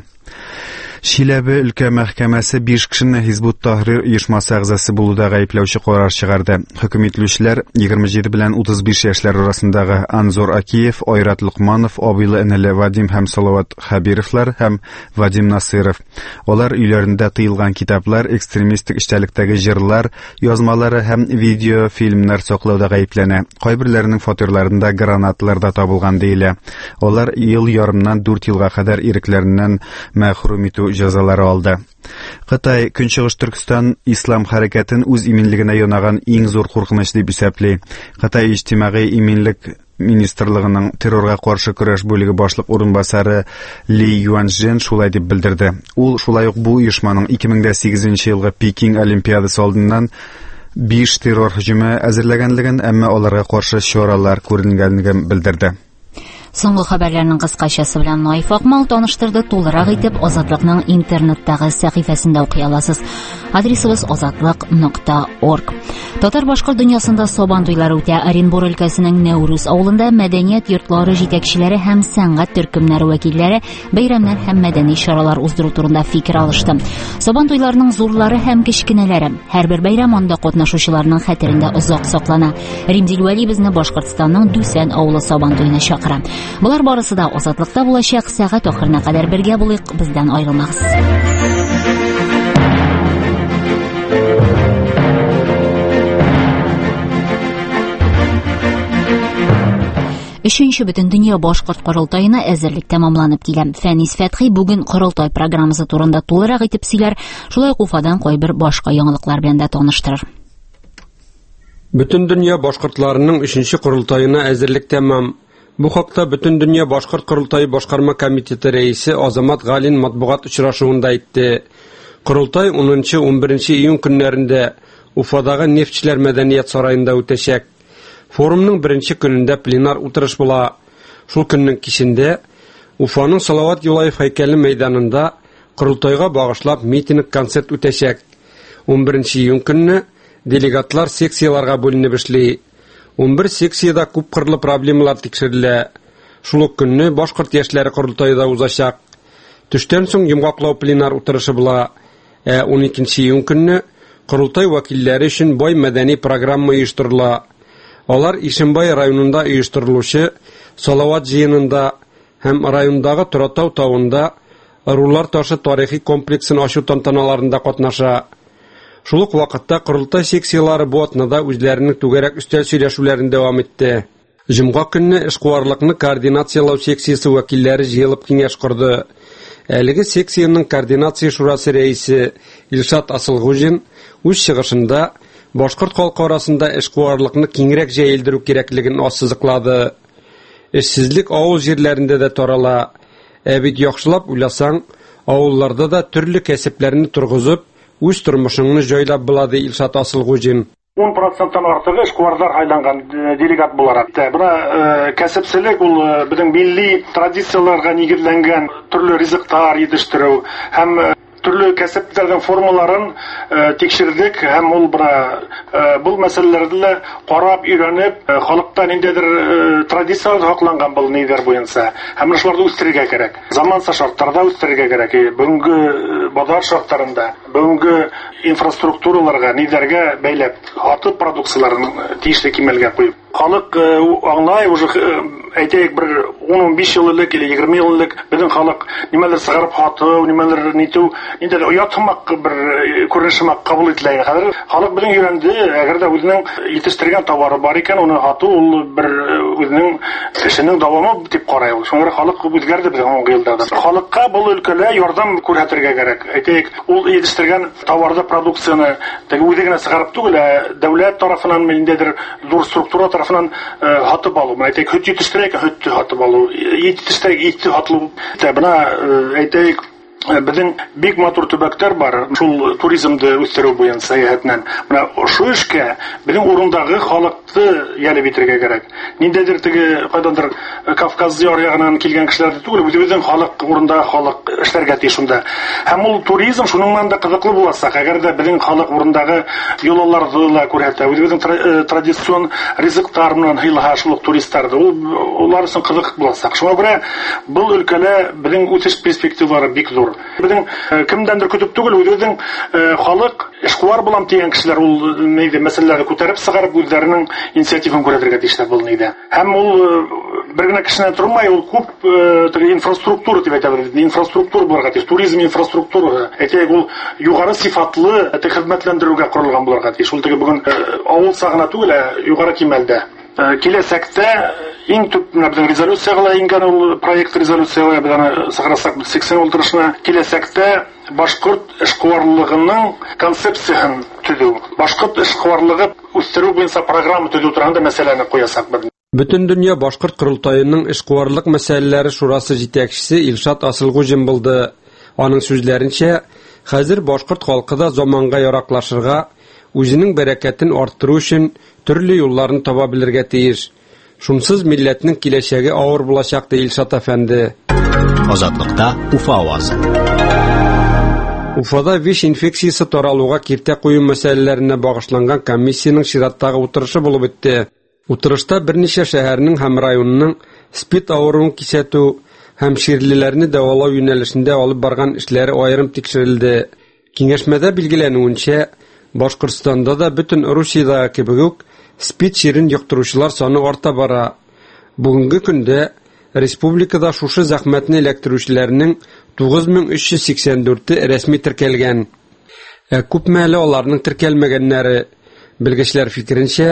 Шиләбе өлкә мәхкәмәсе биш кешене Хизбут Тахрир оешмасы әгъзасы булуда гаепләүче карар чыгарды. Хөкем ителүчеләр егерме җиде белән утыз биш яшьләр арасындагы Анзор Акиев, Айрат Лукманов, абыйлы энеле Вадим һәм Салават Хабировлар һәм Вадим Насыров. Алар өйләрендә тыелган китаплар, экстремистик эчтәлектәге җырлар, язмалары һәм видео фильмнар саклауда гаепләнә. Кайберләренең фатирларында гранаталар да табылган диелә. Алар ел ярымнан дүрт елга кадәр ирекләреннән мәхрүм итү җәзалары алды. Кытай Көнчыгыш Төркстан ислам хәрәкәтен үз иминлегенә янаган иң зур куркыныч дип исәпли. Кытай иҗтимагый иминлек министрлыгының террорга каршы көрәш бүлеге башлык урынбасары Ли Юаньжен шулай дип белдерде. Ул шулай ук бу оешманың ике мең сигезенче елгы Пекин Олимпиадасы алдыннан биш террор һөҗүме әзерләгәнлеген, әмма аларга каршы чаралар күрелгәнлеген белдерде. Соңгы хәбәрләрнең кыскачасы белән Наиф Акмал таныштырды. Тулырак итеп Азатлыкның интернеттагы сәхифәсендә укый аласыз. Адресыбыз азатлык нокта орг. Татар-башкорт дөньясында Сабан туйлары үтә. Оренбур өлкәсенең Нәүрүз авылында мәдәният йортлары җитәкчеләре һәм сәнгать төркемнәре вәкилләре бәйрәмнәр һәм мәдәни чаралар уздыру турында фикер алышты. Сабан туйларының зурлары һәм кечкенәләре һәрбер бәйрәм анда катнашучыларның хәтерендә озак саклана. Римдил Вәли безне Башкортстанның Дүсән авылы Сабан туена чакыра. Булар барысы да Азатлыкта булачак. Сәгать ахырына кадәр бергә булыйк, бездән аерылмагыз. Өченче Бөтендөнья башкорт корылтаена әзерлек тәмамланып килә. Фәнис Фәтхи бүген корылтай программасы турында тулырак итеп сөйләр, шулай ук Уфадан кайбер башка яңалыклар белән дә таныштырыр. Бөтендөнья башкортларының өченче корылтаена әзерлек тәмам. Бу хакта Бөтендөнья башкорт корылтайы башкарма комитеты рәисе Азамат Галин матбугат очрашуында әйтте. Корылтай унынчы-унберенче июнь көннәрендә Уфадагы нефтчеләр мәдәният сараенда үтәчәк. Форумның беренче көнендә пленар утырыш була. Шул көннең кичендә Уфаның Салават Юлаев һәйкәле мәйданында корылтайга багышлап митинг-концерт үтәчәк. унберенче июнь көнне делегатлар секцияларга бүленеп эшли. унбер секцияда күп кырлы проблемалар тикшерелә. Шул ук көнне башкорт яшьләре корылтайда узачак. Төштән соң йомгаклау пленар утырышы була. Ә уникенче июнь көнне корылтай вәкилләре өчен бай мәдәни программа оештырыла. Алар Ишембай районында оештырылучы Салават җыенында һәм райондагы Торатау тавында Ырулар ташы тарихи комплексын ачу тантаналарында катнаша. Шул ук вакытта корылтай секциялары бу атнада үзләренең түгәрәк өстәл сөйләшүләрен дәвам итте. Җомга көнне эшкуарлыкны координациялау секциясе вәкилләре җыелып киңәш корды. Әлеге секцияның координация шурасы рәисе Илшат Асылгужин үз чыгышында башкорт халкы арасында эшкуарлыкны киңрәк җәелдерү кирәклеген ассызыклады. Эшсезлек авыл җирләрендә дә тарала. Ә бит яхшылап уйласаң, авылларда да төрле кәсепләрне тургызып, үз тормышыңны җайлап булады Илшат Асылгужин. он проценттан артыгы эшкуарлар хайланган делегат буларак. Бuna кәсепселек ул безнең милли традицияларга нигезләнгән төрле ризыктар җитештерү һәм төрле кәсепләрнең формаларын тикшердек һәм ул бuna бу мәсьәләләрдә карап, өйрәнеп, халыкта ниндидер традициялар хакланган бул нидер буенча һәм шуларны үстерергә кирәк. Заманча шартларда үстерергә кирәк. Бүгенге базар шартларында, бүгенге инфраструктураларга нидергә бәйләп, хаты продукцияларын тиешле кимәлгә куеп. Халык аңлай, уже әйтәйек бер он-унбиш ел элек или егерме ел элек безнең халык нимәлер сыгарып хату, нимәлер нитү, инде оятмак бер күренешмәк кабул ителә. Хәзер халык белән йөрәнде, әгәр дә үзенең итештергән товары бар икән, аны хату ул бер үзенең эшенең дәвамы дип карый. Шуңа халык үзгәрде безнең елларда. Халыкка бу өлкәлә ярдәм күрсәтергә кирәк. Әйтәйек, ул итештергән товарды, продукцияны теге үзе генә сыгарып түгел, дәүләт тарафыннан мендәдер зур структура тарафынан хатып алу. Әйтәйек, хөт итештерәк, хөт хатып алу. Итештергән ит хатылу. Бuna әйтәйек, безнең бик матур төбәктәр бар. Шул туризмды үстерү буенча сәяхәтнән. Менә шу эшкә безнең урындагы халыкты ялеп итәргә кирәк. Ниндидер теге кайдандыр Кавказ ярыгынан килгән кешеләрне түгел, үзебезнең халык урында халык эшләргә тиеш шунда. Һәм ул туризм шуныңнан да кызыклы буласак, әгәр дә безнең халык урындагы юлларны да күрһәтә, үзебезнең традицион ризыктар белән хыйлаһа шул туристларда, ул улар өчен кызык буласак. Шуңа күрә бу өлкәдә безнең үсеш перспективалары бик зур. Безнең кемдәндер көтүп түгел, үзебезнең халык эшкуар булам дигән кешеләр ул нидә мәсьәләләрне күтәреп сыгарып үзләренең инициативын күрәтергә тиешләр булныйды. Һәм ул бер генә кешенә тормай, ул күп теге инфраструктура дип әйтәбез. Инфраструктура булырга тиеш, туризм инфраструктура. Әйтәйек, ул югары сыйфатлы хезмәтләндерүгә корылган булырга тиеш. Ул теге бүген авыл сагына түгел, югары кимәлдә. Киләсәктә иң төп безнең резолюциягә ингән ул проект резолюциягә безне сыграсак сиксән ултырышына киләсәктә башкорт эшкуарлыгының концепциясын төзү, башкорт эшкуарлыгы үстерү буенча программа төзү турында мәсьәләне куясак без. Бөтендөнья башкорт корылтаеның эшкуарлык мәсьәләләре шурасы җитәкчесе Илшат Асылгужин булды. Аның сүзләренчә, хәзер башкорт халкы да заманга яраклашырга, үзенең бәрәкәтен арттыру өчен төрле юлларны таба белергә тиеш. Шунсыз милләтнең киләчәге авыр булачак ди Илшат әфәнде. Азатлыкта Уфа авазы. Уфада ВИЧ инфекциясе таралуга киртә кую мәсьәләләренә багышланган комиссияның чираттагы утырышы булып үтте. Утырышта берничә шәһәрнең һәм районның СПИД авыруын кисәтү һәм ширлеләрне дәвалау юнәлешендә алып барган эшләре аерым тикшерелде. Киңәшмәдә билгеләнүенчә, Башкортстанда да бөтен Русиядә кебек үк СПИД ширин йоктыручылар саны арта бара. Бүгенге көндә республикада шушы зәхмәтне эләктерүчеләрнең тугыз мең өч йөз сиксән дүрте рәсми теркәлгән. Ә күпмәле аларның теркәлмәгәннәре. Белгечләр фикеренчә,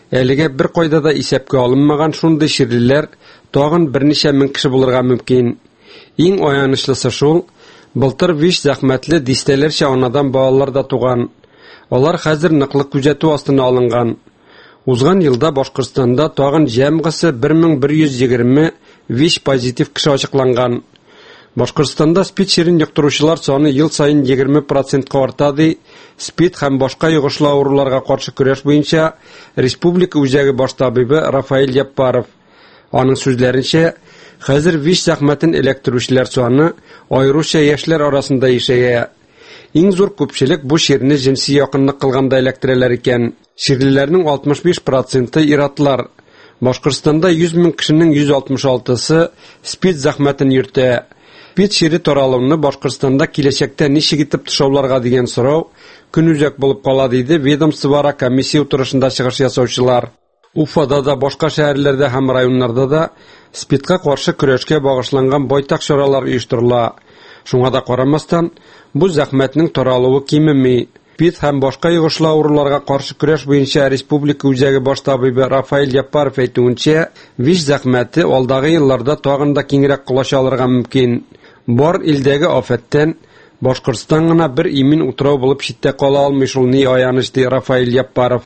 Әлегә бер кайда да исәпкә алынмаган шундый ширлеләр тагын берничә мең кеше булырга мөмкин. Иң аянычлысы шул, былтыр виш зәхмәтле дистәләрчә анадан балалар да туган. Алар хәзер ныклы күзәтү астына алынган. Узган елда Башкортстанда тагын җәмгысе бер мең бер йөз егерме виш позитив кеше ачыкланган. Башкортстанда СПИД ширин йоктыручылар саны ел сайын егерме процентка арта ди. СПИД һәм башка йогышлы авыруларга каршы көрәш буенча республика үзәге баш табибы Рафаэль Яппаров. Аның сүзләренчә, хәзер ВИЧ зәхмәтен эләктерүчеләр саны аеруча яшьләр арасында ишәя. Иң зур күпчелек бу ширне җинси якынлык кылганда эләктерәләр икән. Ширлеләрнең алтмыш биш проценты иратлар. Башкортстанда йөз мең кешенең йөз алтмыш алтысы СПИД зәхмәтен йөртә. СПИД шире таралуны Башкортстанда киләчәктә ничек итеп тышауларга дигән сорау көнүзәк булып кала диде ведомствора комиссия утырышында чыгыш ясаучылар. Уфада да, башка шәһәрләрдә һәм районнарда да СПИДка каршы көрәшкә багышланган байтак чаралар оештырыла. Шуңа да карамастан, бу зәхмәтнең таралуы кимеми. СПИД һәм башка йогышлы авыруларга каршы көрәш буенча республика үзәге баш табибы Рафаэль Яппаров әйтүенчә, ВИЧ зәхмәте алдагы елларда тагын да киңрәк кулач алырга мөмкин. Бар илдәге афәттән Башкортстан гына бер имин утрау булып читтә кала алмый шул ни аяныч ди Рафаэль Яппаров.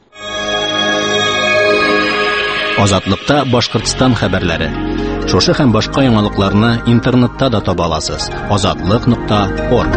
Азатлыкта Башкортстан хәбәрләре. Шушы һәм башка яңалыкларны интернетта да таба аласыз. азатлык нокта орг.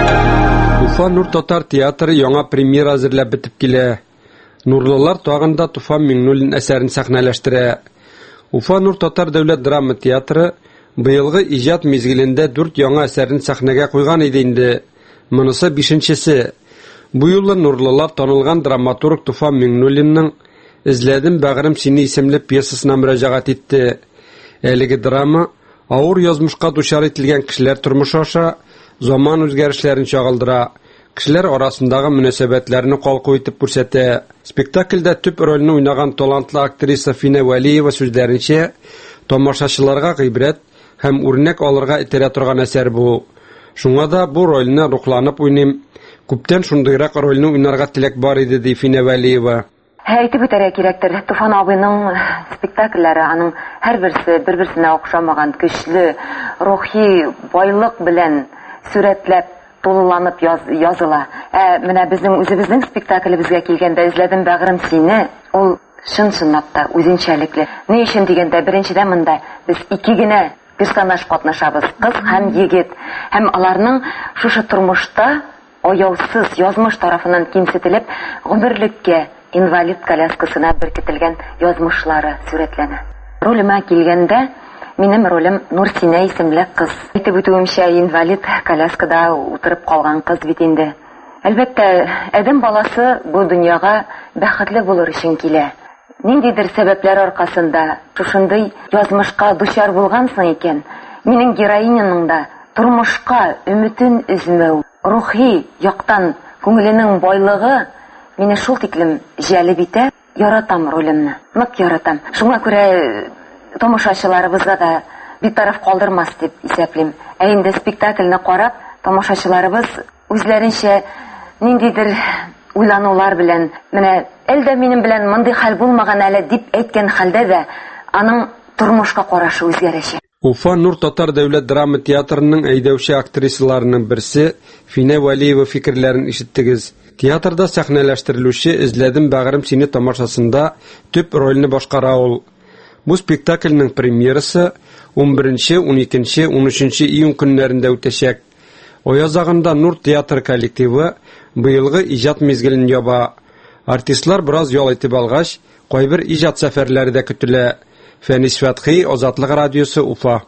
Уфа Нур Татар театры яңа премьера әзерләп бетеп килә. Нурлылар тагында Туфан Миңнуллин әсәрен сәхнәләштерә. Уфа Нур Татар дәүләт драма театры быелгы иҗат мизгелендә дүрт яңа әсәрен сәхнәгә куйган иде инде. Монысы бишенчесе. Бу юлы Нурлылар танылган драматург Туфан Миңнуллинның «Эзләдем бәгърем сине» исемле пьесасына мөрәҗәгать итте. Әлеге драма авыр язмышка дучар ителгән кешеләр тормышы аша заман үзгәрешләрен чагылдыра, кешеләр арасындагы мөнәсәбәтләрне калку итеп күрсәтә. Спектакльдә төп рольне уйнаган талантлы актриса Финә Вәлиева сүзләренчә, тамашачыларга гыйбрәт һәм үрнәк алырга итерә торган әсәр бу. Шуңа да бу рольне рухланып уйныйм. Күптән шундыйрак рольне уйнарга теләк бар иде ди Финә Вәлиева. Әйтеп үтәргә кирәктер, Туфан абыйның спектакльләре аның һәрберсе бер-берсенә охшамаган көчле рухи байлык белән сүрәтләп тулыланып яз, языла. Ә менә безнең үзебезнең спектаклебезгә килгәндә «Эзләдем бәгърем сине» ул чын-чынлап та үзенчәлекле. Ни өчен дигәндә, беренчедән монда без ике генә персонаж катнашабыз, кыз һәм егет. Һәм аларның шушы тормышта аяусыз язмыш тарафыннан кимсетелеп гомерлеккә инвалид коляскасына беркетелгән язмышлары сүрәтләнә. Ролемә килгәндә, минем ролем Нурсинә исемле кыз. Әйтеп үтүемчә, инвалид коляскада утырып калган кыз бит инде. Әлбәттә, адәм баласы бу дөньяга бәхетле булыр өчен килә. Ниндидер сәбәпләр аркасында шушындый язмышка дучар булгансың икән, минең героиняның да тормышка өметен үзмәү, рухи яктан күңеленең байлыгы мине шул тиклем җәлеп итә, яратам ролемне, нык яратам. Шуңа күрә тамашачыларыбызга да битараф калдырмас дип исәплим. Ә инде спектакльне карап, тамашачыларыбыз үзләренчә ниндидер уйланулар белән, менә әлдә минем белән мондый хәл булмаган әле дип әйткән хәлдә дә аның тормышка карашы үзгәрәчәк. Уфа Нур Татар дәүләт драма театрының әйдәүче актрисаларының берсе Финә Вәлиева фикерләрен ишеттегез. Театрда сәхнәләштерелүче «Эзләдем бәгърем сине» тамашасында төп рольне башкара ул. Бу спектакльнең премьерасы он беренче, он икенче, он өченче июнь көннәрендә үтәчәк. Аязагында Нур театр коллективы быелгы иҗат мизгелен яба. Артистлар бераз ял итеп алгач, кайбер иҗат сәфәрләре дә көтелә. Фәнис Фәтхи, Азатлык радиосы, Уфа.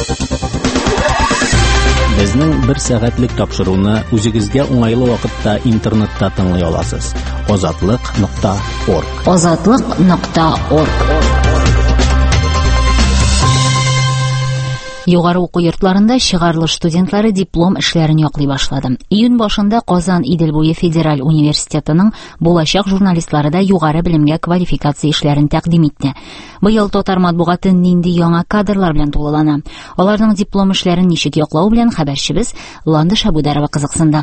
Безнең бер сәгатьлек тапшыруны үзегезгә уңайлы вакытта интернетта тыңлый аласыз. азатлык нокта орг. азатлык нокта орг. Югары уку йортларында чыгарлыш студентлары диплом эшләрен яклый башлады. Июнь башында Казан Идел буе федераль университетының булачак журналистлары да югары белемгә квалификация эшләрен тәкъдим итте. Быел татар матбугаты нинди яңа кадрлар белән тулылана. Аларның диплом эшләрен ничек яклау белән хәбәрчебез Ландыш Абударова кызыксынды.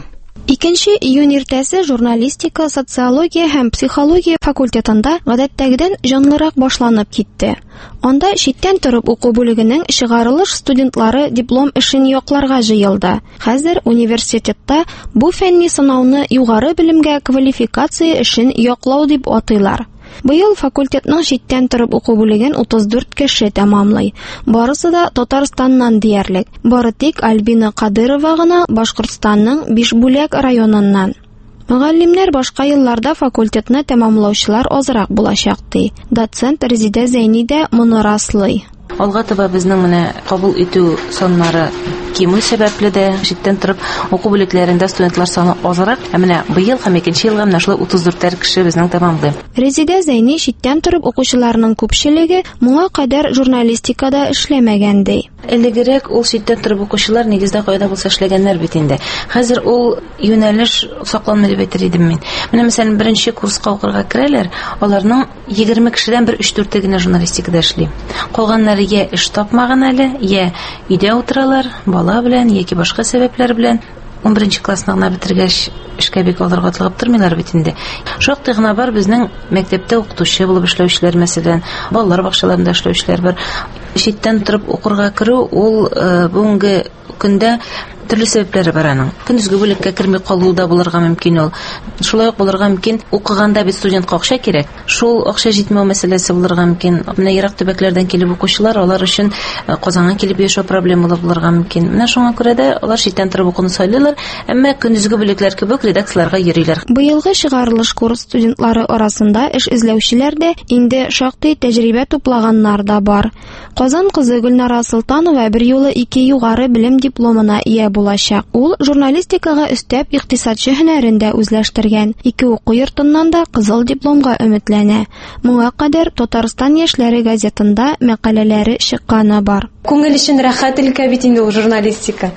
икенче июнь иртәсе журналистика, социология һәм психология факультетында гадәттәгедән җанлырак башланып китте. Анда читтән торып уку бүлегенең чыгарылыш студентлары диплом эшен якларга җыелды. Хәзер университетта бу фәнни сынауны югары белемгә квалификация эшен яклау дип атыйлар. Быел факультетның читтән торып уку бүлеген утыз дүрт кеше тәмамлый. Барысы да Татарстаннан диярлек. Бары тик Альбина Кадырова гына Башкортстанның Бишбүләк районыннан. Мөгаллимнәр башка елларда факультетны тәмамлаучылар азрак булачак ди. Доцент Резидә Зәйни дә моны раслый. Алга таба безнең менә кабул итү саннары кимү сәбәпле дә читтән торып уку бүлекләрендә студентлар саны азрак, ә менә быел һәм икенче елга менә шулай утыз дүрт кеше безнең тәмамлый. Резидә Зәйни читтән торып укучыларның күпчелеге моңа кадәр журналистикада эшләмәгән ди. Элегрәк ул читтән торып укучылар нигездә кайда булса эшләгәннәр бит инде. Хәзер ул юнәлеш сакланмый дип әйтер идем мин. Менә мәсәлән беренче курска укырга керәләр, аларның егерме кешедән бер өч дүрте генә журналистикада эшли. Калганнары я эш тапмаган әле, я өйдә утыралар, бала белән яки башка сәбәпләр белән. он беренче классны гына бетергәч эшкә бик алырга тылгып тормыйлар бит инде. Шактый гына бар безнең мәктәптә укытучы булып эшләүчеләр, мәсәлән, балалар бакчаларында эшләүчеләр бар. Читтән торып укырга керү ул бүгенге көндә төрле сәбәпләре бар аның. Көндезге бүлеккә керми калу да булырга мөмкин ул. Шулай ук булырга мөмкин, укыганда бит студентка акча кирәк. Шул акча җитмәү мәсьәләсе булырга мөмкин. Менә ерак төбәкләрдән килеп укучылар, алар өчен Казанга килеп яшәү проблемалы булырга мөмкин. Менә шуңа күрә дә алар читтән торып укуны сайлыйлар, әмма көндезге бүлекләр кебек редакцияларга йөриләр. Быелгы чыгарылыш курс студентлары арасында эш эзләүчеләр дә инде шактый тәҗрибә туплаганнар да бар. Казан кызы Гөлнара Султанова бер юлы ике югары белем дипломына ия булачак. Ул журналистикага өстәп икътисадчы һөнәрен дә үзләштергән. Ике уку йортыннан да кызыл дипломга өметләнә. Моңа кадәр Татарстан яшьләре газетында мәкаләләре чыкканы бар. Күңел өчен рәхәт өлкә бит инде ул журналистика.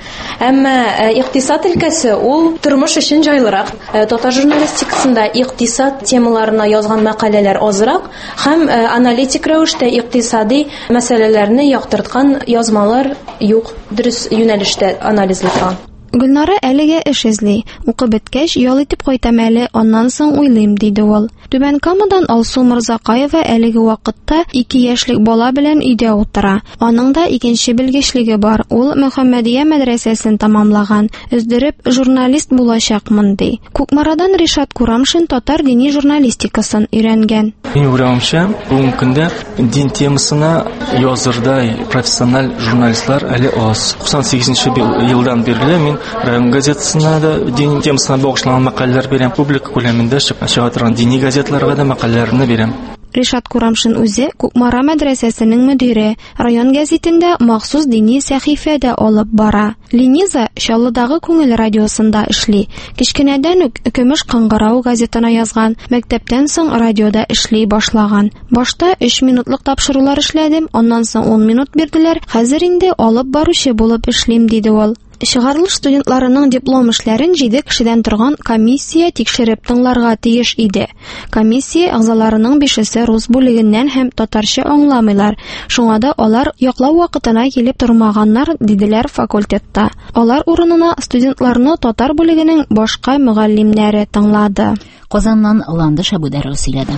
Әмма икътисад өлкәсе ул тормыш өчен җайлырак. Татар журналистикасында икътисад темаларына язган мәкаләләр азрак һәм аналитик рәвештә икътисади мәсьәләләрне яктырткан язмалар юк. Дөрес юнәлештә анализланган. Гөлнара әлегә эш эзли. Укып беткәч, ял итеп кайтам әле, аннан соң уйлыйм, диде ул. Түбән Камадан Алсу Мырзакаева әлеге вакытта ике яшьлек бала белән өйдә утыра. Аның да икенче белгечлеге бар. Ул Мөхәммәдия мәдрәсәсен тәмамлаган. Өздереп журналист булачакмын ди. Күкмарадан Ришат Курамшин татар дини журналистикасын өйрәнгән. Мин уйламыймча, бүгенге көндә дин темасына язырдай профессиональ журналистлар әле аз. туксан сигезенче елдан бирле мин район газетасына да дин темасына багышланган мәкаләләр бирәм. Публика күләмендә чыга торган дини газетларга да мәкаләләрне бирәм. Ришат Курамшин үзе Күкмара мәдрәсәсенең мөдире, район газетында махсус дини сәхифәдә алып бара. Лениза Чаллыдагы күңел радиосында эшли. Кичкенәдән үк Көмеш кыңгырау газетына язган, мәктәптән соң радиода эшли башлаган. Башта өч минутлык тапшырулар эшләдем, аннан соң ун минут бирделәр. Хәзер инде алып баручы булып эшлим, диде ул. Чыгарылыш студентларының диплом эшләрен җиде кешедән торган комиссия тикшереп тыңларга тиеш иде. Комиссия әгъзаларының бишесе рус бүлегеннән һәм татарча аңламыйлар. Шуңа да алар яклау вакытына килеп тормаганнар, диделәр факультетта. Алар урынына студентларны татар бүлегенең башка мөгаллимнәре тыңлады. Казаннан Ландыш Абудәров сөйләде.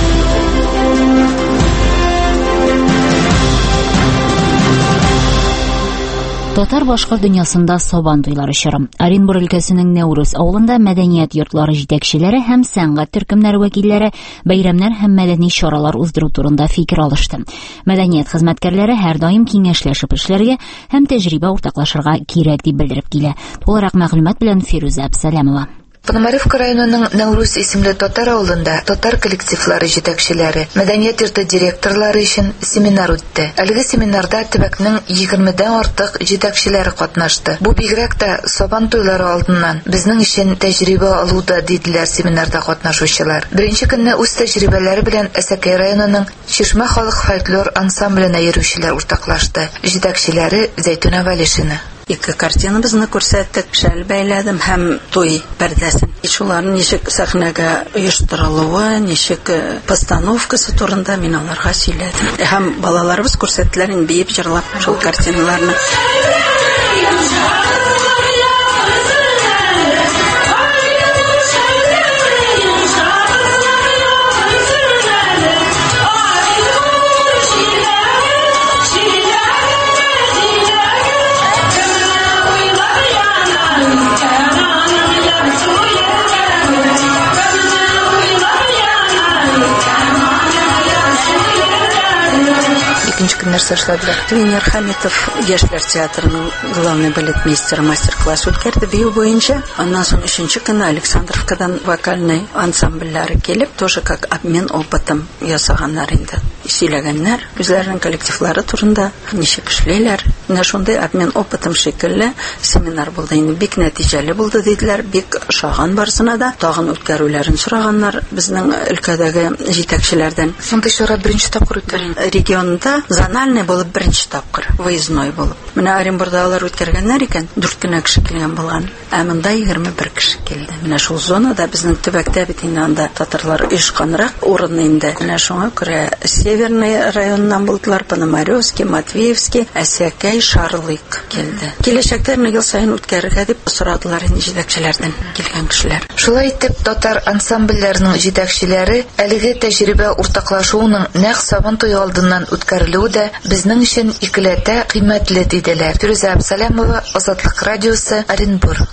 Татар башкорт дөньясында сабан туйлары чоры. Оренбур өлкәсенең Нәүрүз авылында мәдәният йортлары җитәкчеләре һәм сәнгать төркемнәре вәкилләре бәйрәмнәр һәм мәдәни чаралар уздыру турында фикер алышты. Мәдәният хезмәткәрләре һәр даим киңәшләшеп эшләргә һәм тәҗрибә уртаклашырга кирәк дип белдереп килә. Толырак мәгълүмат белән Фируза Абсалямова. Пономаревка районының Нәүрүз исемле татар авылында татар коллективлары җитәкчеләре, мәдәният йорты директорлары өчен семинар үтте. Әлеге семинарда төбәкнең егермедән артык җитәкчеләре катнашты. Бу бигрәк тә сабан туйлары алдыннан безнең өчен тәҗрибә алуда, диделәр семинарда катнашучылар. Беренче көнне үз тәҗрибәләре белән Әсәкәй районының Чишмә халык фольклор ансамбленә йөрүчеләр уртаклашты. Җитәкчеләре Зәйтүнә Вәлишина. Ике картинабызны күрсәттек, шәл бәйләдем һәм туй пәрдәсен. Шуларның ничек сәхнәгә оештырылуы, ничек постановкасы турында мин аларга сөйләдем. Һәм балаларыбыз күрсәттеләр, биеп җырлап шул картиналарны. икенче көн нәрсә эшләделәр? Тренер Хамитов яшьләр театрының главный балетмейстеры мастер-класс үткәрде бию буенча. Аннан соң өченче көнне Александровкадан вокальный ансамбльләре килеп, тоже как обмен опытом ясаганнар инде. Сөйләгәннәр үзләренең коллективлары турында, ничек эшләйләр. Менә шундый обмен опытым шикелле семинар булды. Инде бик нәтиҗәле булды диделәр. Бик шаган барсына да тагын үткәрүләрен сораганнар безнең өлкәдәге җитәкчеләрдән. Шундый чара беренче тапкыр үткәрелде. Регионда зональный булып беренче тапкыр, выездной булып. Менә Оренбургда алар үткәргәннәр икән, дүрт кенә кеше килгән булган. Ә монда егерме бер кеше килде. Менә шул зонада безнең төбәктә бит инде анда татарлар оешканрак урын инде. Менә шуңа күрә Северный районнан булдылар, Пономаревский, Матвеевский, Әсәкәй, Шарлык килде. Киләчәктә ел сайын үткәрергә дип сорадылар инде җитәкчеләрдән килгән кешеләр. Шулай итеп, татар ансамбльләренең җитәкчеләре әлеге тәҗрибә уртаклашуының нәкъ Сабантуй алдыннан үткәрелүе дә безнең өчен икеләтә кыйммәтле диделәр. Фирүзә Абсалямова, Азатлык радиосы, Оренбург.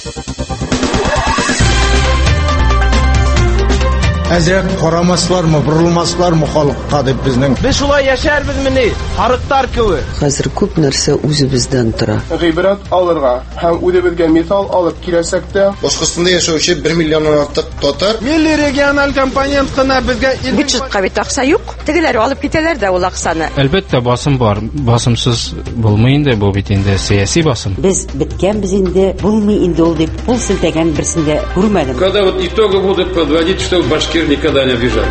Әзрәк карамаслармы, борылмаслармы халыкка дип безнең. Без шулай яшәрбез мени, харыктар кеби. Хәзер күп нәрсә үзебездән тора. Гыйбрат алырга һәм үзебезгә мисал алып киләсәк тә, Башкортстанда яшәүче бер миллионнан артык татар милли региональ компонент кына безгә бюджетка бит акча юк. Тегеләр алып китәләр дә ул акчаны. Әлбәттә басым бар. Басымсыз булмый инде бу бит инде сәяси басым. Без биткәнбез инде, булмый инде ул дип пул селтәгән берсендә күрмәдем. Когда вот итоги будут подводить, что башкир никогда не обижали.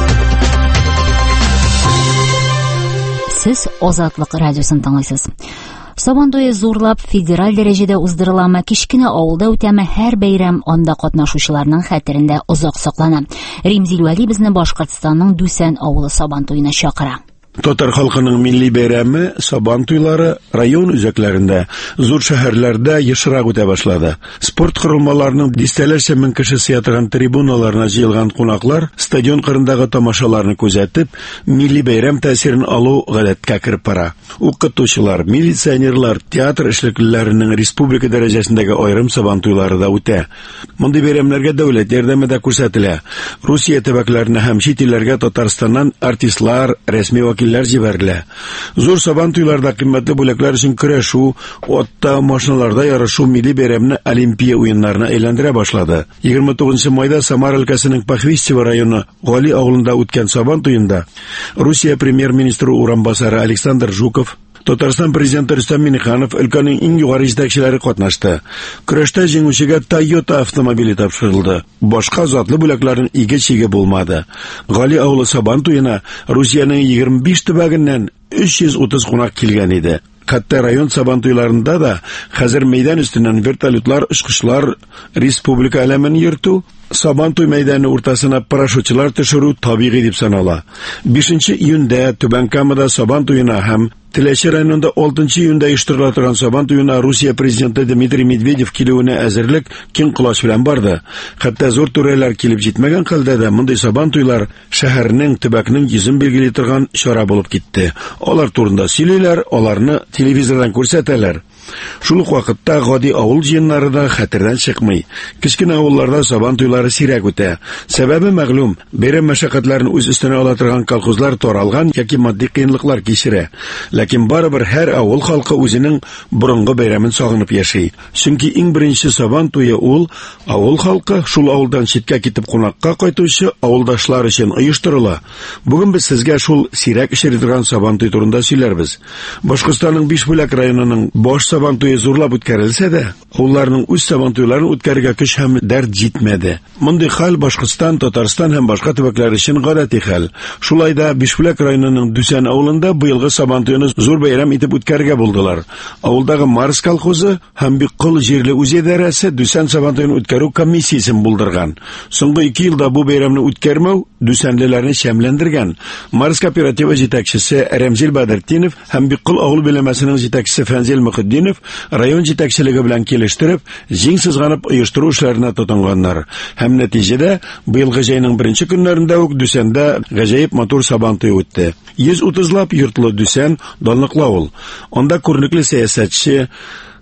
Сез Азатлык радиосын тыңлыйсыз. Сабантуй зурлап федераль дәрәҗәдә уздырыламы, кичкенә авылда үтәме, һәр бәйрәм анда катнашучыларның хәтерендә озак саклана. Римзил Вәли безне Башкортстанның Дүсән авылы Сабантуена чакыра. Татар халкының милли бәйрәме Сабантуйлары район үзәкләрендә, зур шәһәрләрдә ешрак үтә башлады. Спорт корылмаларының дистәләрчә мең кеше сыятырган трибуналарына җыелган кунаклар стадион кырындагы тамашаларны күзәтеп, милли бәйрәм тәэсирен алу гадәткә кереп бара. Укытучылар, милиционерлар, театр эшлеклеләренең республика дәрәҗәсендәге аерым Сабантуйлары да үтә. Мондый бәйрәмнәргә дәүләт ярдәме дә күрсәтелә. Русия төбәкләренә һәм чит илләргә Татарстаннан артистлар, рәсми вәкилләр җибәрелә. Зур Сабантуйларда кыйммәтле бүләкләр өчен көрәшү, атта, машиналарда ярышу милли бәйрәмне Олимпия уеннарына әйләндерә башлады. егерме тугызынчы майда Самар өлкәсенең Пахвистьево районы Гали авылында үткән Сабантуенда Русия премьер-министры урынбасары Александр Жуков, Татарстан президенты Рөстәм Миңнеханов, өлкәнең иң югары җитәкчеләре катнашты. Көрәштә җиңүчегә Toyota автомобиле тапшырылды. Башка затлы бүләкләрнең иге-чиге булмады. Гали авылы Сабантуена Русиянең егерме биш төбәгеннән өч йөз утыз кунак килгән иде. Хәтта район Сабантуйларында да хәзер мәйдан өстеннән вертолетлар, очкычлар, республика әләмен йөртү, Сабантуй мәйданы уртасына парашютчылар төшерү табигый дип санала. бишенче июньдә Түбән Камада Сабантуена һәм Теләче районында алтынчы июньдә оештырыла торган Сабантуена Русия президенты Дмитрий Медведев килүенә әзерлек киң колач белән барды. Хәтта зур түрәләр килеп җитмәгән хәлдә дә мондый Сабантуйлар шәһәрнең, төбәкнең йөзен билгели торган чара булып китте. Алар турында сөйлиләр, аларны телевизордан күрсәтәләр. Шул ук вакытта гади авыл җыеннары да хәтердән чыкмый. Кичкенә авылларда Сабантуйлары сирәк үтә. Сәбәбе мәгълүм, бәйрәм мәшәкатьләрен үз өстенә ала торган колхозлар таралган яки матди кыенлыклар кичерә. Ләкин барыбер һәр авыл халкы үзенең борынгы бәйрәмен сагынып яши. Чөнки иң беренче Сабантуе ул авыл халкы шул авылдан читкә китеп кунакка кайтучы авылдашлар өчен оештырыла. Бүген без сезгә шул сирәк эшли торган Сабантуй турында сөйләрбез. Башкортстанның Бишбүләк районының баш Сабантуе зурлап үткәрелсә дә, уларның үз Сабантуйларын үткәрергә көч һәм дәрт җитмәде. Мондый хәл Башкортстан, Татарстан һәм башка төбәкләр өчен гадәти хәл. Шулай да Бишбүләк районының Дүсән авылында быелгы Сабантуйны зур бәйрәм итеп үткәрергә булдылар. Авылдагы Марс колхозы һәм Биккол җирле үзидарәсе Дүсән Сабантуен үткәрү комиссиясен булдырган. Соңгы ике елда бу бәйрәмне үткәрмәү Дүсәнлеләрне шәмләндергән. Марс кооперативы җитәкчесе Рәмзил Бәдертдинов һәм Биккол авыл биләмәсенең җитәкчесе Фәнзил Мөхетдинов район җитәкчелеге белән килештереп, җиң сызганып оештыру эшләренә тотынганнар. Һәм нәтиҗәдә быелгы җәйнең беренче көннәрендә үк Дүсәндә гаҗәеп матур Сабантуй үтте. йөз утызлап йортлы Дүсән данлыклы авыл. Анда күренекле сәясәтче,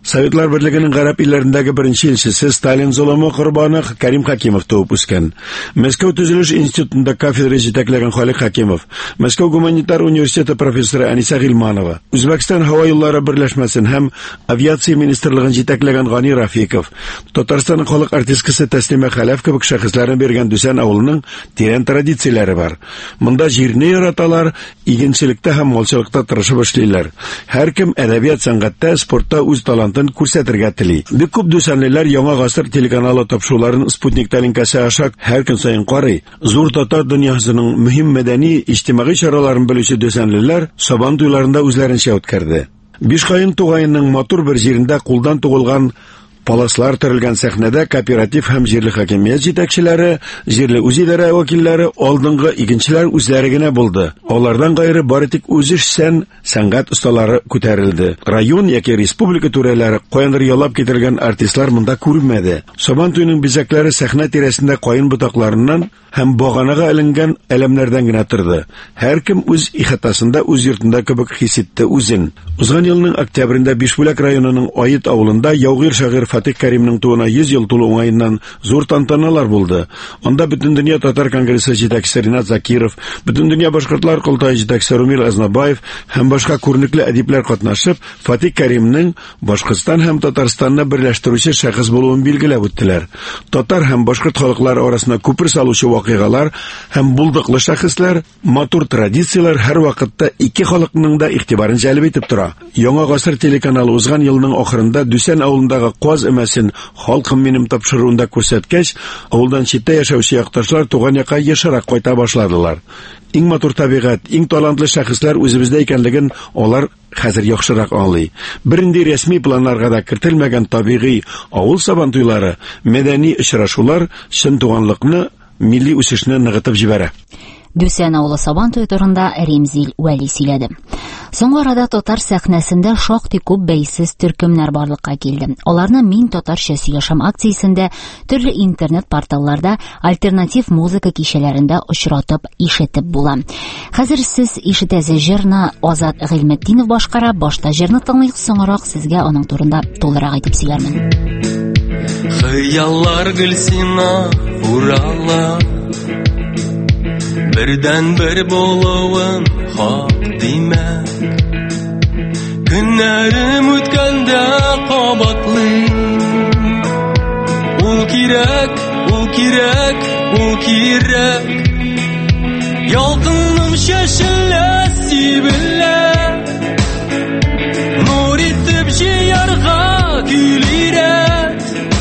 Советлар Берлегенең гарәп илләрендәге беренче илчесе, Сталин золымы корбаны Кәрим Хакимов туып үскән. Мәскәү төзелеш институтында кафедра җитәкләгән Халик Хакимов, Мәскәү гуманитар университеты профессоры Аниса Гыйльманова, Үзбәкстан һава юллары берләшмәсен һәм авиация министрлыгын җитәкләгән Гани Рафиков, Татарстанның халык артисткасы Тәслимә Хәләф кебек шәхесләрне биргән Дүсән авылының тирән традицияләре бар. Монда җирне яраталар, игенчелектә һәм малчылыкта тырышып эшлиләр. Һәркем әдәбият, сәнгатьтә, спортта үз талантын күрсәтергә тели. Бик күп дүсәнлеләр яңа гасыр телеканалы тапшыруларын Спутник тәлинкәсе аша һәр көн саен карый. Зур татар дөньясының мөһим мәдәни, иҗтимагый чараларын белүче дүсәнлеләр Сабан туйларында үзләренчә үткәрде. Бишкаен тугайының матур бер җирендә кулдан тугылган Паласлар төрелгән сәхнәдә кооператив һәм җирле хакимият җитәкчеләре, җирле үзидарә вәкилләре, алдынгы игенчеләр үзләре генә булды. Алардан гайры бары тик үзешчән сәнгать осталары күтәрелде. Район яки республика түрәләре каяндыр ялап китерелгән артистлар монда күренмәде. Сабан туйның бизәкләре сәхнә тирәсендә каен ботакларыннан һәм баганага эленгән әлемнәрдән генә торды. Һәркем үз ихатасында, үз йортында кебек хис итте үзен. Узган елның октябрендә Бишбүләк районының Аит авылында яугир шагыйрь Фатих Кәримнең туына йөз ел тулу уңаеннан зур тантаналар булды. Анда бөтен дөнья татар конгрессы җитәкчесе Ринат Закиров, бөтен дөнья башкортлар кылтай җитәкчесе Румил Азнабаев һәм башка күренекле әдипләр катнашып, Фатих Кәримнең Башкортстан һәм Татарстанны берләштерүче шәхес булуын билгеләп үттеләр. Татар һәм башкорт халыклары арасында күпер салучы вакыйгалар һәм булдыклы шәхесләр, матур традицияләр һәр вакытта ике халыкның да игътибарын җәлеп итеп тора. Яңа гасыр телеканалы узган елның ахырында Дүсән авылындагы Каз өмәсен халкым минем тапшыруында күрсәткәч, авылдан читтә яшәүче якташлар туган якка ешарак кайта башладылар. Иң матур табигать, иң талантлы шәхесләр үзебездә икәнлеген алар хәзер яхшырак аңлый. Бернинди рәсми планнарга да кертелмәгән табигый авыл сабан туйлары, мәдәни очрашулар чын туганлыкны, милли үсешне ныгытып җибәрә. Дүсән авылы Сабан туе турында Ремзил Вәли сөйләде. Соңгы арада татар сәхнәсендә шактый күп бәйсез төркемнәр барлыкка килде. Аларны Мин татарча сөйләшәм акциясендә, төрле интернет порталларда, альтернатив музыка кичәләрендә очратып, ишетеп була. Хәзер сез ишетәсез җырны Азат Гыйльметдинов башкара, башта җырны тыңлыйк, соңрак сезгә аның турында тулырак әйтеп сөйләрмен. Хыяллар гөлсина урала, Бердән бер булуын хак димә. Көннәрем үткәндә кабатлый. Ул кирәк, ул кирәк, ул кирәк. Ялкыным шәшелә сибелә. Нур итеп җыярга килирәк.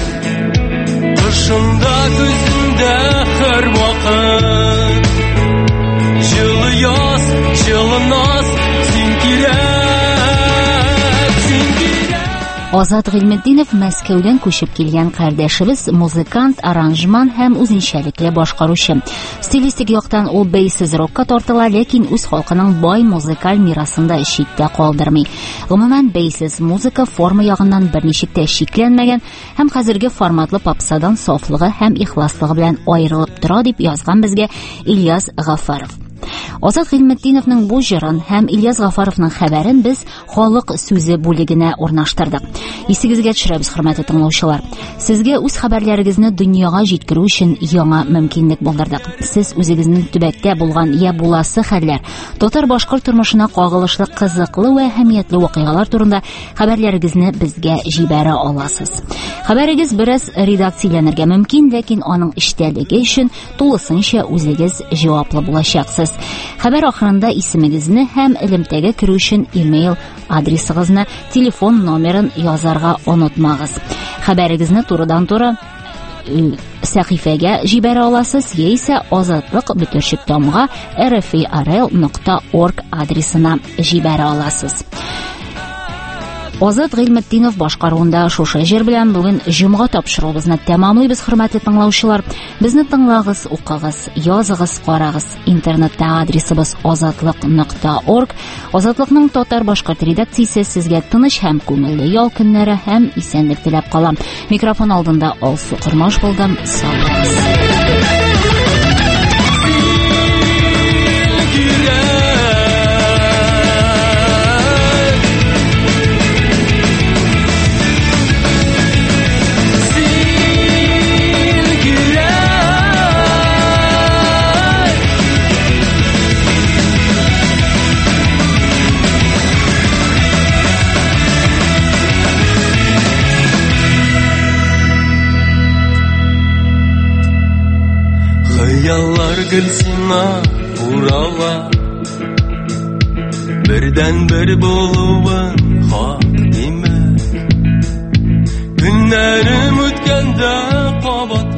Кышында күзендә һәр вакыт. Жылы яз, жылы наз, син кирәк, син кирәк. Азат Гыйльметдинов Мәскәүдән күчеп килгән кардәшебез, музыкант, аранжман һәм үзенчәлекле башкаручы. Стилистик яктан ул бәйсез рокка тартыла, ләкин үз халкының бай музыкаль мирасында читтә калдырмый. Гомумән, бәйсез музыка форма ягыннан берничек тә шикләнмәгән һәм хәзерге форматлы попсадан сафлыгы һәм ихласлыгы белән аерылып тора, дип язган безгә Ильяс Гафаров. Азат Гыйльметдиновның бу җырын һәм Ильяс Гафаровның хәбәрен без халык сүзе бүлегенә урнаштырдык. Исегезгә төшерәбез, хөрмәтле тыңлаучылар. Сезгә үз хәбәрләрегезне дөньяга җиткерү өчен яңа мөмкинлек булдырдык. Сез үзегезнең төбәктә булган я буласы хәлләр, татар-башкорт тормышына кагылышлы кызыклы вә әһәмиятле вакыйгалар турында хәбәрләрегезне безгә җибәрә аласыз. Хәбәрегез бераз редакцияләнергә мөмкин, ләкин аның эчтәлеге өчен тулысынча үзегез җаваплы булачаксыз. Хәбәр ахырында исемегезне һәм элемтәгә керү өчен имейл адресыгызны, телефон номерын язарга онытмагыз. Хәбәрегезне турыдан-туры сәхифәгә җибәрә аласыз, яисә Азатлык бөтерчек тамга эр эф и ар эл нокта орг адресына җибәрә аласыз. Азат Гыйльметдинов башкаруында шушы җыр белән бүген җомга тапшыруыбызны тәмамлыйбыз, хөрмәтле тыңлаучылар. Безне тыңлагыз, укыгыз, языгыз, карагыз. Интернетта адресыбыз азатлык нокта орг. Азатлыкның татар-башкорт редакциясе сезгә тыныч һәм күңелле ял көннәре һәм исәнлек теләп калам. Микрофон алдында Алсу Кырмаш булдым. Сау булыгыз. түгел сиңа урала Бердән бер булуын хак димәк Günlerim ötkende kabat